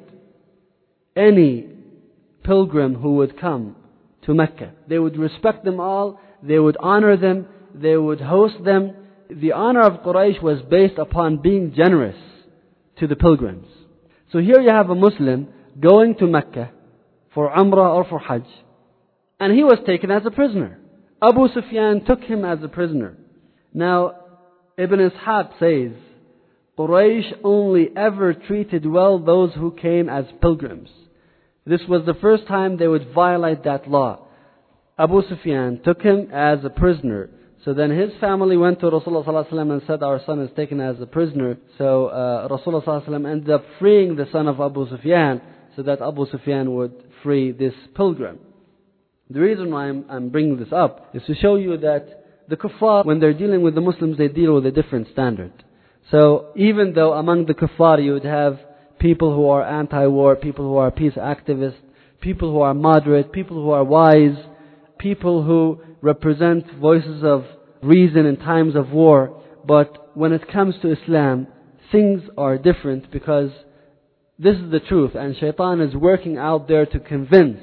any pilgrim who would come to Mecca. They would respect them all. They would honor them. They would host them. The honor of Quraysh was based upon being generous to the pilgrims. So here you have a Muslim going to Mecca for Umrah or for Hajj, and he was taken as a prisoner. Abu Sufyan took him as a prisoner. Now, Ibn Ishaq says, Quraysh only ever treated well those who came as pilgrims. This was the first time they would violate that law. Abu Sufyan took him as a prisoner. So then his family went to Rasulullah ﷺ and said, our son is taken as a prisoner. So Rasulullah ﷺ ended up freeing the son of Abu Sufyan so that Abu Sufyan would free this pilgrim. The reason why I'm bringing this up is to show you that the kuffar, when they're dealing with the Muslims, they deal with a different standard. So even though among the kuffar you would have people who are anti-war, people who are peace activists, people who are moderate, people who are wise, people who represent voices of reason in times of war. But when it comes to Islam, things are different because this is the truth. And Shaitan is working out there to convince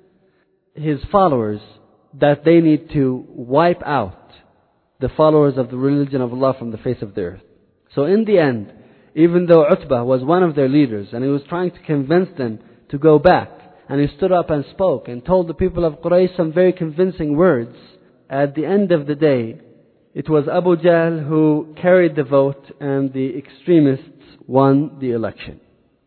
his followers that they need to wipe out the followers of the religion of Allah from the face of the earth. So in the end, even though Utbah was one of their leaders and he was trying to convince them to go back, and he stood up and spoke and told the people of Quraysh some very convincing words, at the end of the day, it was Abu Jahl who carried the vote and the extremists won the election.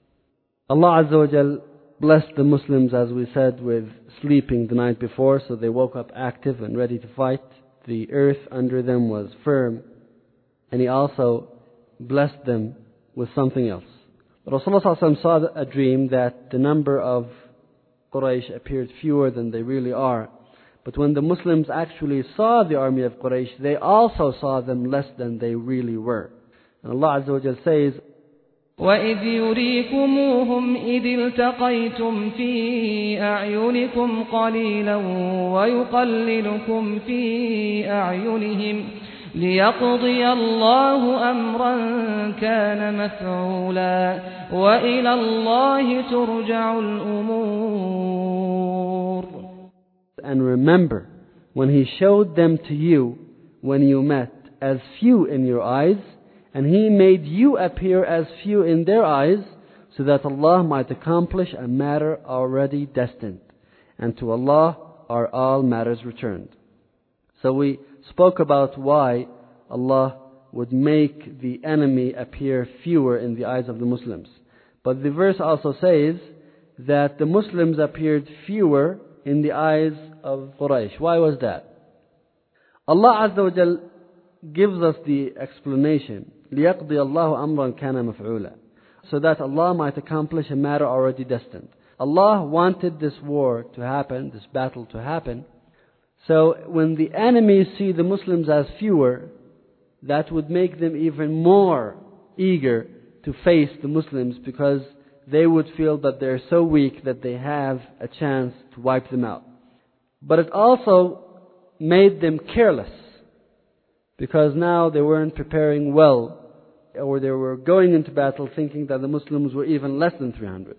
Allah Azza wa Jal blessed the Muslims, as we said, with sleeping the night before, so they woke up active and ready to fight. The earth under them was firm, and He also blessed them with something else. Rasulullah ﷺ saw a dream that the number of Quraysh appeared fewer than they really are. But when the Muslims actually saw the army of Quraysh, they also saw them less than they really were. And Allah Azza wa Jal says, وَإِذْ يُرِيكُمُوهُمْ إِذِ الْتَقَيْتُمْ فِي أَعْيُنِكُمْ قَلِيلًا وَيُقَلِّلُكُمْ فِي أَعْيُنِهِمْ لِيَقْضِيَ اللَّهُ أَمْرًا كَانَ مَفْعُولًا وَإِلَى اللَّهِ تُرْجَعُ الْأُمُورُ. And remember, when He showed them to you when you met as few in your eyes, and He made you appear as few in their eyes, so that Allah might accomplish a matter already destined. And to Allah are all matters returned. So we spoke about why Allah would make the enemy appear fewer in the eyes of the Muslims. But the verse also says that the Muslims appeared fewer in the eyes of Quraysh. Why was that? Allah Azza wa Jal gives us the explanation. لِيَقْضِيَ اللَّهُ أَمْرًا كَانَ مَفْعُولًا, so that Allah might accomplish a matter already destined. Allah wanted this war to happen, this battle to happen. So when the enemies see the Muslims as fewer, that would make them even more eager to face the Muslims, because they would feel that they're so weak that they have a chance to wipe them out. But it also made them careless, because now they weren't preparing well, or they were going into battle thinking that the Muslims were even less than 300.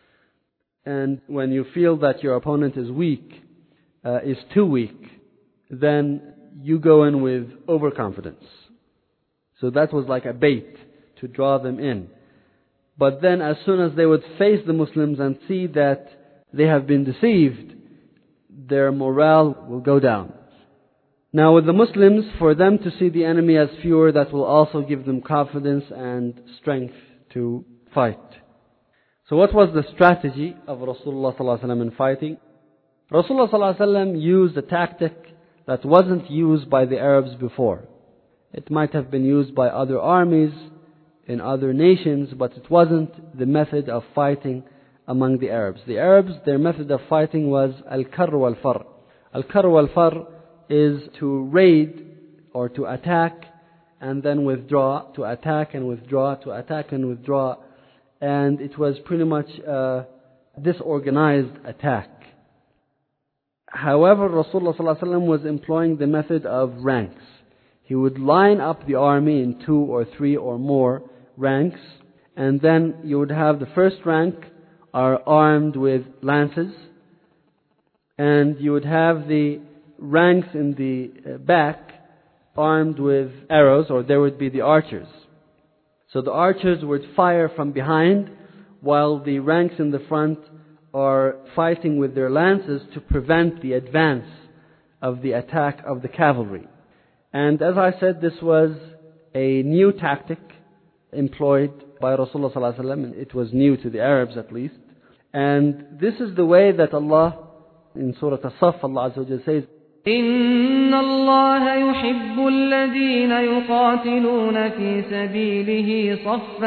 And when you feel that your opponent is weak, is too weak, then you go in with overconfidence. So that was like a bait to draw them in. But then as soon as they would face the Muslims and see that they have been deceived, their morale will go down. Now with the Muslims, for them to see the enemy as fewer, that will also give them confidence and strength to fight. So what was the strategy of Rasulullah ﷺ in fighting? Rasulullah ﷺ used a tactic that wasn't used by the Arabs before. It might have been used by other armies in other nations, but it wasn't the method of fighting among the Arabs. The Arabs, their method of fighting was al-karr wal-far. Al-karr wal-far is to raid or to attack and then withdraw, to attack and withdraw, to attack and withdraw. And it was pretty much a disorganized attack. However, Rasulullah ﷺ was employing the method of ranks. He would line up the army in 2 or 3 or more ranks, and then you would have the first rank are armed with lances, and you would have the ranks in the back armed with arrows, or there would be the archers. So the archers would fire from behind, while the ranks in the front are fighting with their lances to prevent the advance of the attack of the cavalry. And as I said, this was a new tactic employed by Rasulullah ﷺ. It was new to the Arabs at least. And this is the way that Allah, in Surah As-Saff, Allah Azza wa Jalla says, إِنَّ اللَّهَ يُحِبُّ الَّذِينَ يُقَاتِلُونَ فِي سَبِيلِهِ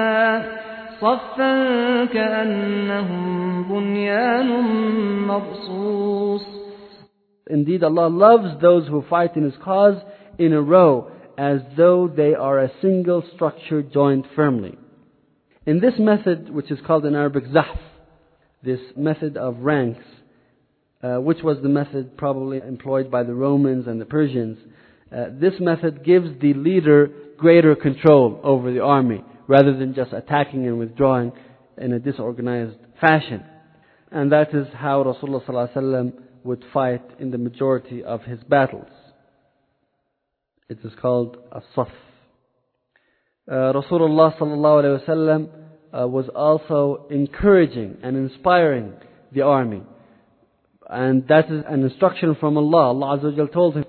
صَفًّا كَأَنَّهُمْ بُنْيَانٌ مَرْصُوصٌ. Indeed, Allah loves those who fight in His cause in a row, as though they are a single structure joined firmly. In this method, which is called in Arabic zahf, this method of ranks, which was the method probably employed by the Romans and the Persians, this method gives the leader greater control over the army, rather than just attacking and withdrawing in a disorganized fashion. And that is how Rasulullah ﷺ would fight in the majority of his battles. It is called as-saff. Rasulullah ﷺ was also encouraging and inspiring the army. And that is an instruction from Allah. Allah Azza wa Jalla told him,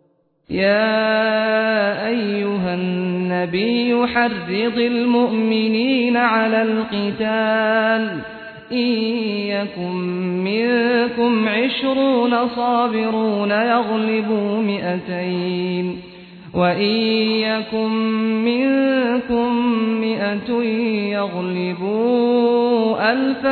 يا أيها النبي حرض المؤمنين على القتال إن يكن منكم 20 صابرون يغلبوا 200 وإن يكن منكم 100 يغلبوا 1000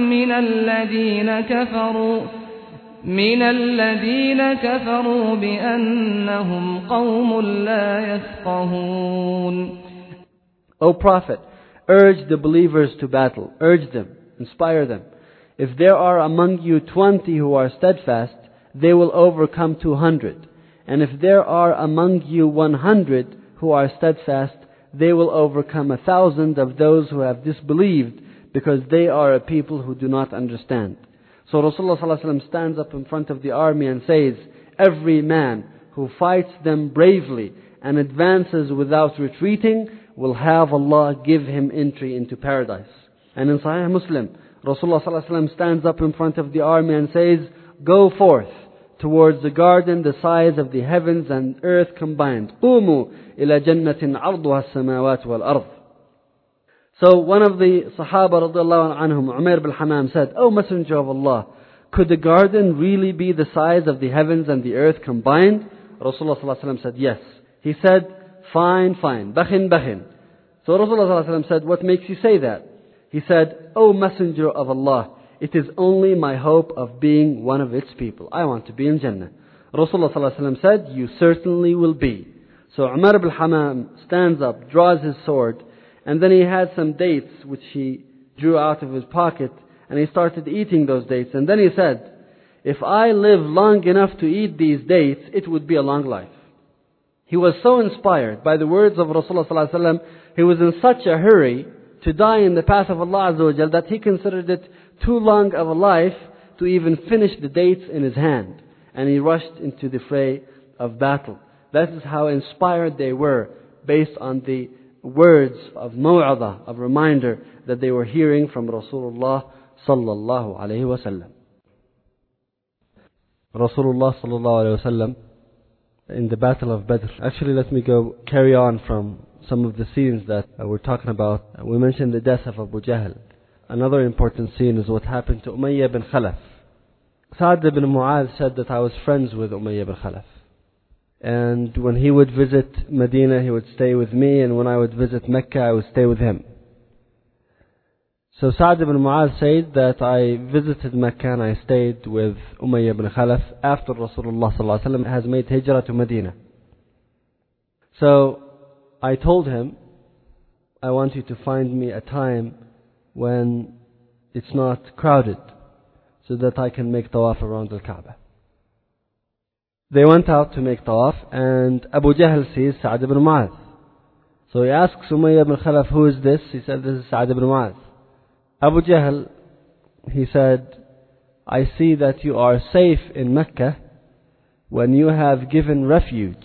من الذين كفروا بأنهم قوم لا يفقهون. O Prophet, urge the believers to battle. Urge them, inspire them. If there are among you 20 who are steadfast, they will overcome 200. And if there are among you 100 who are steadfast, they will overcome 1,000 of those who have disbelieved, because they are a people who do not understand. So Rasulullah ﷺ stands up in front of the army and says, every man who fights them bravely and advances without retreating will have Allah give him entry into paradise. And in Sahih Muslim, Rasulullah ﷺ stands up in front of the army and says, go forth towards the garden the size of the heavens and earth combined. قُومُوا إِلَى جَنَّةٍ عَرْضُهَا السَّمَاوَاتُ وَالْأَرْضِ. So one of the Sahaba radiallahu anhum, Umair bin Hamam, said, O Messenger of Allah, could the garden really be the size of the heavens and the earth combined? Rasulullah sallallahu alaihi wasallam said, yes. He said, fine, bakhin. So Rasulullah sallallahu alaihi wasallam said, what makes you say that? He said, O Messenger of Allah, it is only my hope of being one of its people. I want to be in Jannah. Rasulullah sallallahu alaihi wasallam said, you certainly will be. So Umar bin Hamam stands up, draws his sword, and then he had some dates which he drew out of his pocket, and he started eating those dates. And then he said, if I live long enough to eat these dates, it would be a long life. He was so inspired by the words of Rasulullah sallallahu alaihi wasallam. He was in such a hurry to die in the path of Allah Azza wa Jal that he considered it too long of a life to even finish the dates in his hand. And he rushed into the fray of battle. That is how inspired they were, based on the words of maw'adah, of reminder that they were hearing from Rasulullah sallallahu alayhi wa sallam. Rasulullah sallallahu alayhi wa sallam in the Battle of Badr. Actually, let me carry on from some of the scenes that we're talking about. We mentioned the death of Abu Jahl. Another important scene is what happened to Umayyah bin Khalaf. Sa'd ibn Mu'adh said that I was friends with Umayyah bin Khalaf. And when he would visit Medina, he would stay with me, and when I would visit Mecca, I would stay with him. So Sa'd ibn Mu'adh said that I visited Mecca and I stayed with Umayyah bin Khalaf after Rasulullah sallallahu alaihi wasallam has made hijrah to Medina. So I told him, I want you to find me a time when it's not crowded, so that I can make tawaf around Al-Kaaba. They went out to make tawaf, and Abu Jahl sees Sa'd ibn Mu'adh. So he asks Umayyah ibn Khalaf, who is this? He said, this is Sa'd ibn Mu'adh. Abu Jahl, he said, I see that you are safe in Mecca when you have given refuge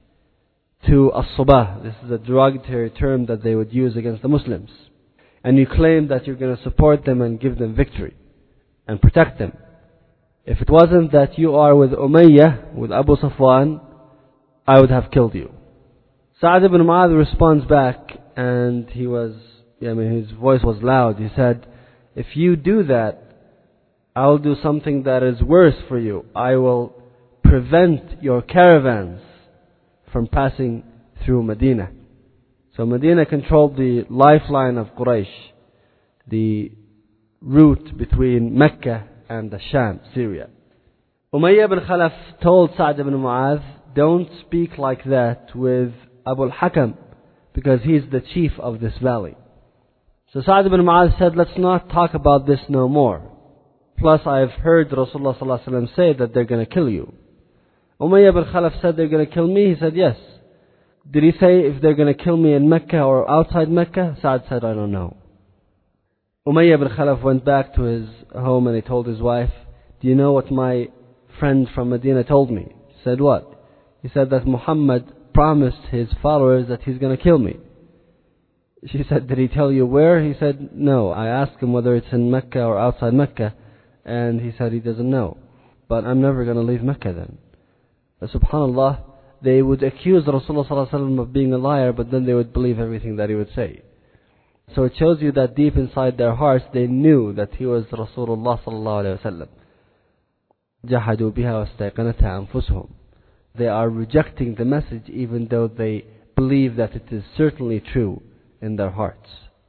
to As-Subah. This is a derogatory term that they would use against the Muslims. And you claim that you're going to support them and give them victory and protect them. If it wasn't that you are with Umayyah, with Abu Safwan, I would have killed you. Sa'd ibn Mu'adh responds back, and his voice was loud. He said, if you do that, I will do something that is worse for you. I will prevent your caravans from passing through Medina. So Medina controlled the lifeline of Quraysh, the route between Mecca and the Sham, Syria. Umayyah ibn Khalaf told Sa'd ibn Mu'adh, don't speak like that with Abu al-Hakam, because he's the chief of this valley. So Sa'd ibn Mu'adh said, let's not talk about this no more. Plus I've heard Rasulullah sallallahu alaihi wasallam say that they're going to kill you. Umayyah ibn Khalaf said, they're going to kill me? He said, yes. Did he say if they're going to kill me in Mecca or outside Mecca? Sa'd said, I don't know. Umayyah ibn Khalaf went back to his home and he told his wife, do you know what my friend from Medina told me? She said, what? He said that Muhammad promised his followers that he's going to kill me. She said, did he tell you where? He said, no. I asked him whether it's in Mecca or outside Mecca, and he said he doesn't know. But I'm never going to leave Mecca then. Subhanallah, they would accuse Rasulullah sallallahu alaihi wasallam of being a liar, but then they would believe everything that he would say. So it shows you that deep inside their hearts, they knew that he was Rasulullah sallallahu alaihi wasallam. جَحَدُوا بِهَا وَاسْتَيْقَنَتْهَا أَنفُسُهُم. They are rejecting the message even though they believe that it is certainly true in their hearts.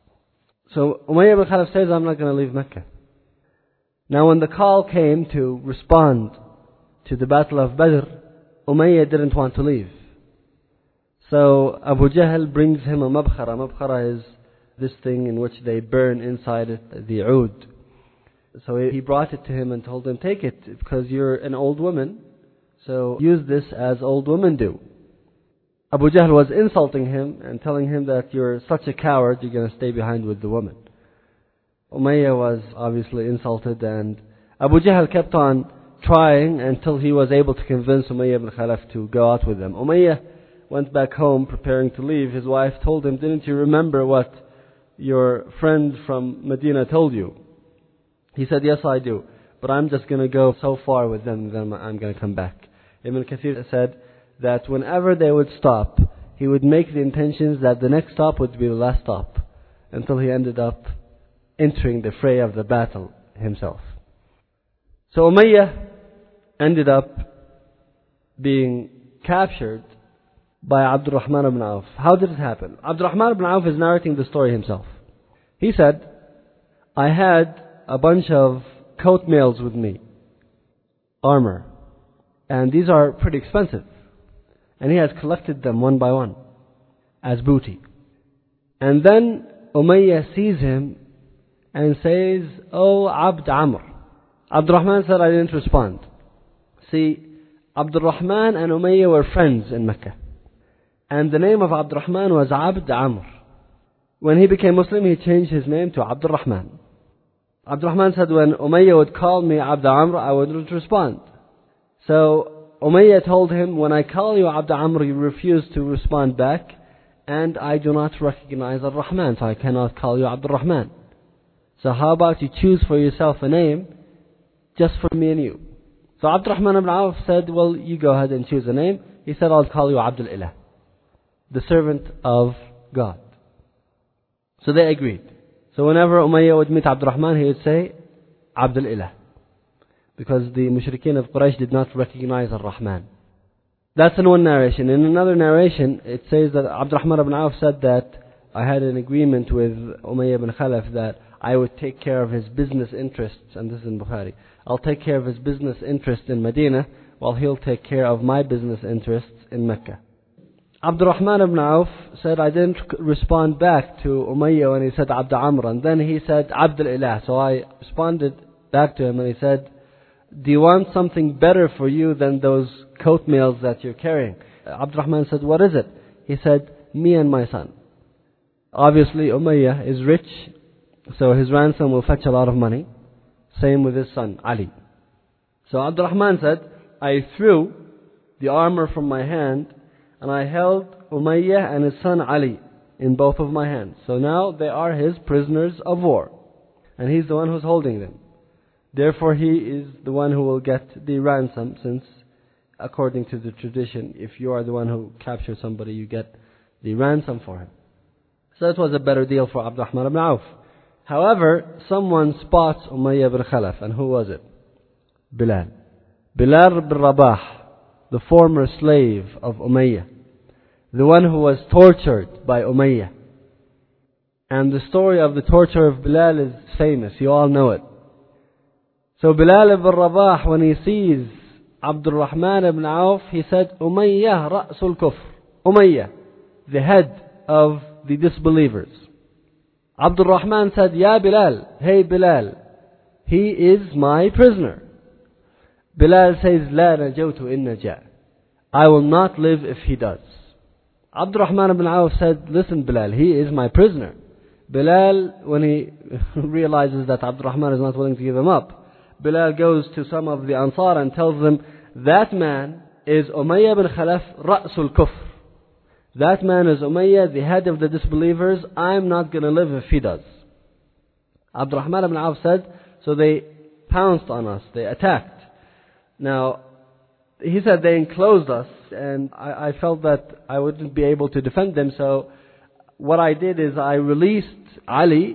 So Umayyah ibn Khalaf says, I'm not going to leave Mecca. Now when the call came to respond to the Battle of Badr, Umayyah didn't want to leave. So Abu Jahl brings him a mabkhara. Mabkhara is this thing in which they burn inside it, the oud. So he brought it to him and told him, take it because you're an old woman. So use this as old women do. Abu Jahl was insulting him and telling him that you're such a coward, you're going to stay behind with the woman. Umayyah was obviously insulted, and Abu Jahl kept on trying until he was able to convince Umayyah ibn Khalaf to go out with them. Umayyah went back home preparing to leave. His wife told him, didn't you remember what your friend from Medina told you? He said, yes, I do. But I'm just going to go so far with them, then I'm going to come back. Ibn Kathir said that whenever they would stop, he would make the intentions that the next stop would be the last stop, until he ended up entering the fray of the battle himself. So Umayyah ended up being captured by Abdurrahman ibn Auf. How did it happen? Abdurrahman ibn Auf is narrating the story himself. He said, I had a bunch of coat mails with me, armor, and these are pretty expensive. And he has collected them one by one as booty. And then Umayyah sees him and says, oh, Abd Amr. Abdurrahman said, I didn't respond. See, Abdurrahman and Umayyah were friends in Mecca. And the name of Abdurrahman was Abd Amr. When he became Muslim, he changed his name to Abdurrahman. Abdurrahman said, when Umayyah would call me Abd Amr, I wouldn't respond. So Umayyah told him, when I call you Abd Amr, you refuse to respond back, and I do not recognize Ar-Rahman, so I cannot call you Abdul Rahman. So how about you choose for yourself a name just for me and you? So Abdul Rahman ibn Auf said, well, you go ahead and choose a name. He said, I'll call you Abdul Ilah, the servant of God. So they agreed. So whenever Umayyah would meet Abdul Rahman, he would say Abdul Ilah, because the mushrikeen of Quraysh did not recognize Ar-Rahman. That's in one narration. In another narration, it says that Abdul Rahman ibn Auf said that I had an agreement with Umayyah ibn Khalaf that I would take care of his business interests, and this is in Bukhari. I'll take care of his business interests in Medina, while he'll take care of my business interests in Mecca. Abdul Rahman ibn Auf said, I didn't respond back to Umayyah when he said Abd Amr, and then he said Abdul Ilah. So I responded back to him and he said, do you want something better for you than those coat mails that you're carrying? Abd Rahman said, what is it? He said, me and my son. Obviously Umayyah is rich, so his ransom will fetch a lot of money. Same with his son, Ali. So Abd Rahman said, I threw the armor from my hand and I held Umayyah and his son Ali in both of my hands. So now they are his prisoners of war, and he's the one who's holding them. Therefore he is the one who will get the ransom, since according to the tradition, if you are the one who captures somebody, you get the ransom for him. So that was a better deal for Abd Rahman ibn Auf. However, someone spots Umayyah ibn Khalaf, and who was it? Bilal. Bilal ibn Rabah, the former slave of Umayyah, the one who was tortured by Umayyah. And the story of the torture of Bilal is famous, you all know it. So Bilal ibn Rabah, when he sees Abdul Rahman ibn Auf, he said, Umayyah Ra'sul Kufr. Umayyah, the head of the disbelievers. Abdul Rahman said, Ya Bilal, hey Bilal, he is my prisoner. Bilal says, La najawtu in naja. I will not live if he does. Abdul Rahman ibn Auf said, listen Bilal, he is my prisoner. Bilal, when he realizes that Abdul Rahman is not willing to give him up, Bilal goes to some of the Ansar and tells them, that man is Umayyah ibn Khalaf Ra'sul Kufr. That man is Umayyah, the head of the disbelievers. I'm not going to live if he does. Abdul Rahman ibn Auf said, so they pounced on us, they attacked. Now, he said they enclosed us, and I felt that I wouldn't be able to defend them, so what I did is I released Ali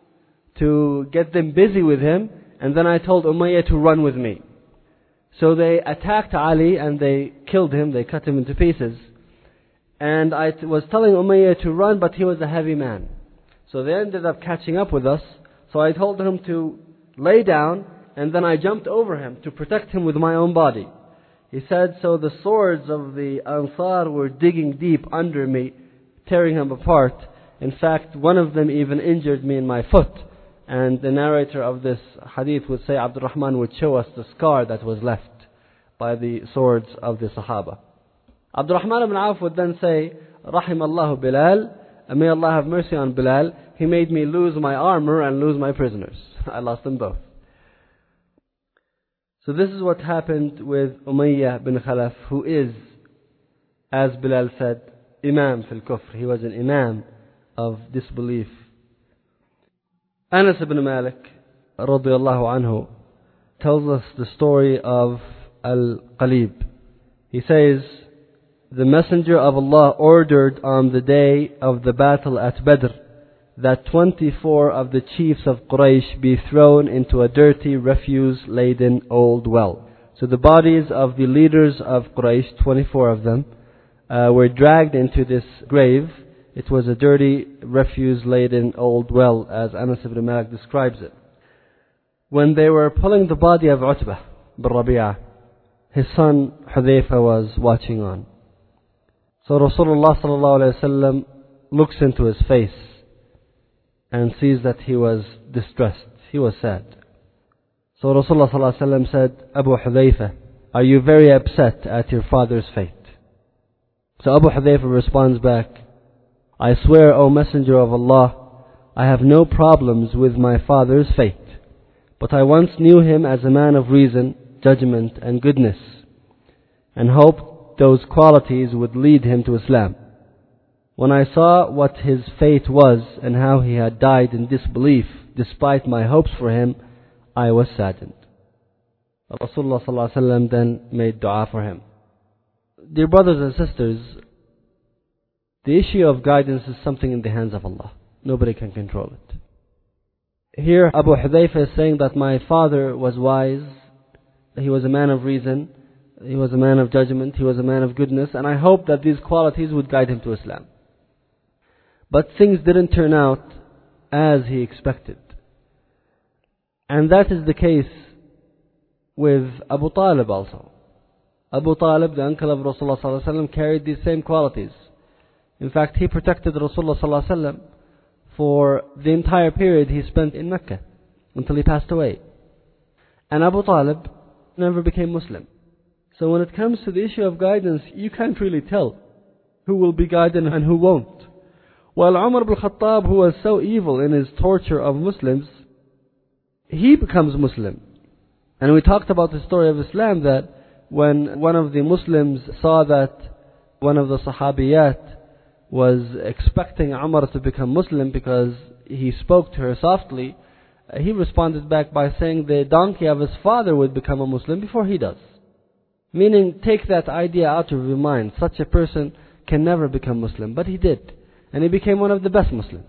to get them busy with him, and then I told Umayyah to run with me. So they attacked Ali and they killed him, they cut him into pieces. And I was telling Umayyah to run, but he was a heavy man. So they ended up catching up with us. So I told him to lay down, and then I jumped over him to protect him with my own body. He said, so the swords of the Ansar were digging deep under me, tearing him apart. In fact, one of them even injured me in my foot. And the narrator of this hadith would say Abdul Rahman would show us the scar that was left by the swords of the Sahaba. Abdul Rahman ibn Auf would then say, Rahimallahu Bilal, and may Allah have mercy on Bilal, he made me lose my armor and lose my prisoners. I lost them both. So this is what happened with Umayyah bin Khalaf, who is, as Bilal said, Imam fil Kufr. He was an Imam of disbelief. Anas ibn Malik, radiyallahu anhu, tells us the story of Al-Qalib. He says, the Messenger of Allah ordered on the day of the battle at Badr that 24 of the chiefs of Quraysh be thrown into a dirty, refuse-laden old well. So the bodies of the leaders of Quraysh, 24 of them, were dragged into this grave. It was a dirty, refuse-laden old well, as Anas ibn Malik describes it. When they were pulling the body of Utbah bin Rabi'ah, his son Hudhayfa was watching on. So Rasulullah sallallahu alayhi wa sallam looks into his face and sees that he was distressed. He was sad. So Rasulullah sallallahu alayhi wa sallam said, Abu Hudhayfa, are you very upset at your father's fate? So Abu Hudhayfa responds back, I swear, O Messenger of Allah, I have no problems with my father's fate, but I once knew him as a man of reason, judgment and goodness, and hoped those qualities would lead him to Islam. When I saw what his fate was and how he had died in disbelief despite my hopes for him, I was saddened. Rasulullah ﷺ then made dua for him. Dear brothers and sisters, the issue of guidance is something in the hands of Allah. Nobody can control it. Here Abu Hudhayfa is saying that my father was wise, he was a man of reason, he was a man of judgment, he was a man of goodness, and I hope that these qualities would guide him to Islam. But things didn't turn out as he expected. And that is the case with Abu Talib also. Abu Talib, the uncle of Rasulullah ﷺ, carried these same qualities. In fact, he protected Rasulullah ﷺ for the entire period he spent in Mecca until he passed away. And Abu Talib never became Muslim. So when it comes to the issue of guidance, you can't really tell who will be guided and who won't. While Umar ibn Khattab, who was so evil in his torture of Muslims, he becomes Muslim. And we talked about the story of Islam, that when one of the Muslims saw that one of the Sahabiyat was expecting Umar to become Muslim because he spoke to her softly, he responded back by saying the donkey of his father would become a Muslim before he does. Meaning, take that idea out of your mind. Such a person can never become Muslim. But he did. And he became one of the best Muslims.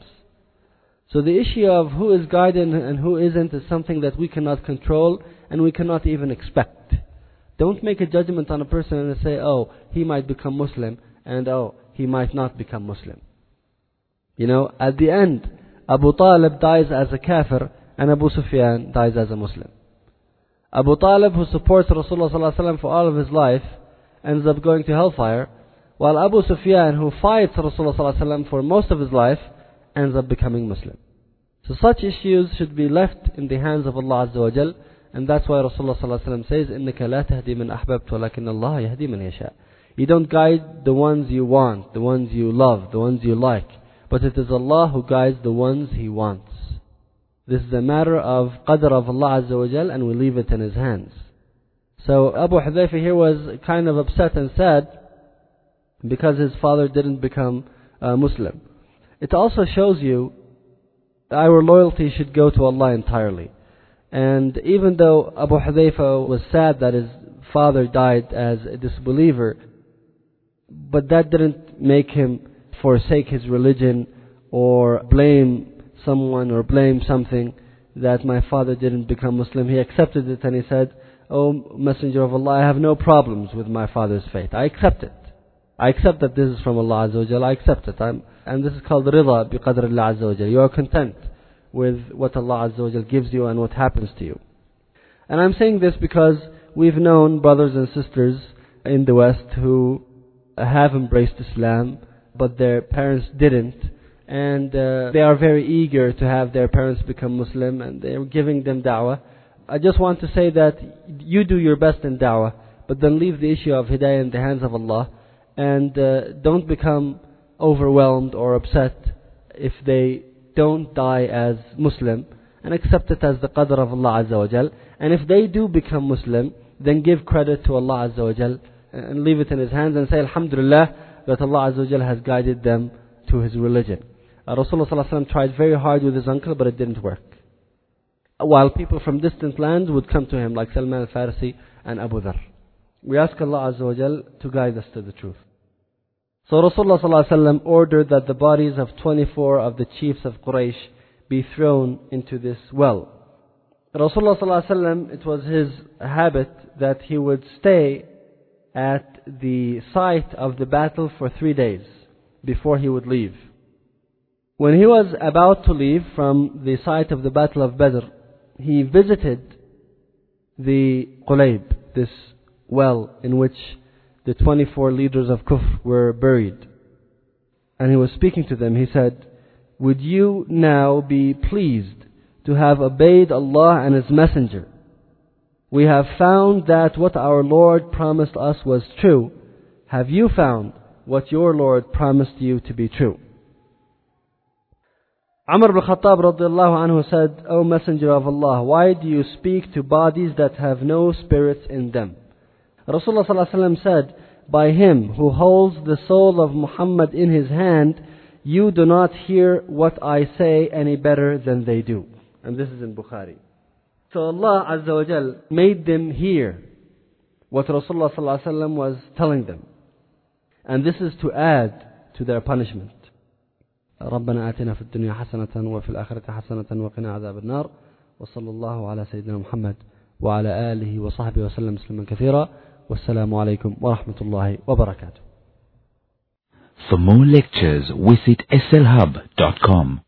So the issue of who is guided and who isn't is something that we cannot control and we cannot even expect. Don't make a judgment on a person and say, oh, he might become Muslim, and oh, he might not become Muslim. You know, at the end, Abu Talib dies as a kafir and Abu Sufyan dies as a Muslim. Abu Talib, who supports Rasulullah ﷺ for all of his life, ends up going to hellfire, while Abu Sufyan, who fights Rasulullah ﷺ for most of his life, ends up becoming Muslim. So such issues should be left in the hands of Allah Azza wa Jal, and that's why Rasulullah ﷺ says, إِنَّكَ لَا تَهْدِي مَنْ أَحْبَبْتَ وَلَكِنَّ اللَّهَ يَهْدِي مَنْ يَشَاءُ. You don't guide the ones you want, the ones you love, the ones you like, but it is Allah who guides the ones He wants. This is a matter of qadr of Allah Azza wa Jal, and we leave it in His hands. So Abu Hudhayfa here was kind of upset and sad because his father didn't become Muslim. It also shows you our loyalty should go to Allah entirely. And even though Abu Hudhayfa was sad that his father died as a disbeliever, but that didn't make him forsake his religion or blame someone or blame something that my father didn't become Muslim. He accepted it and he said, "Oh Messenger of Allah, I have no problems with my father's faith. I accept it. I accept that this is from Allah Azza wa Jalla. I accept it. And this is called rida bi qadr Allah Azza wa Jalla. You are content with what Allah Azza wa Jalla gives you and what happens to you." And I'm saying this because we've known brothers and sisters in the West who have embraced Islam, but their parents didn't. And they are very eager to have their parents become Muslim, and they're giving them da'wah. I just want to say that you do your best in da'wah, but then leave the issue of hidayah in the hands of Allah, and don't become overwhelmed or upset if they don't die as Muslim, and accept it as the qadr of Allah Azza wa Jal. And if they do become Muslim, then give credit to Allah Azza wa Jal and leave it in His hands and say Alhamdulillah that Allah Azza wa Jal has guided them to His religion. Rasulullah sallallahu alaihi wasallam tried very hard with his uncle, but it didn't work. While people from distant lands would come to him, like Salman al-Farisi and Abu Dharr. We ask Allah Azza wa Jal to guide us to the truth. So Rasulullah sallallahu alaihi wasallam ordered that the bodies of 24 of the chiefs of Quraysh be thrown into this well. Rasulullah sallallahu alaihi wasallam, it was his habit that he would stay at the site of the battle for 3 days before he would leave. When he was about to leave from the site of the Battle of Badr, he visited the Qulayb, this well in which the 24 leaders of Kufr were buried. And he was speaking to them. He said, "Would you now be pleased to have obeyed Allah and His Messenger? We have found that what our Lord promised us was true. Have you found what your Lord promised you to be true?" Umar ibn Khattab radiallahu anhu said, "O Messenger of Allah, why do you speak to bodies that have no spirits in them?" Rasulullah sallallahu alaihi wasallam said, by him who holds the soul of Muhammad in his hand, you do not hear what I say any better than they do. And this is in Bukhari. So Allah Azza wa Jal made them hear what Rasulullah sallallahu alaihi wasallam was telling them. And this is to add to their punishment. ربنا آتنا في الدنيا حسنة وفي الآخرة حسنة وقنا عذاب النار وصلى الله على سيدنا محمد وعلى آله وصحبه وسلم تسليما كثيرا والسلام عليكم ورحمة الله وبركاته. For more lectures, visit slhub.com.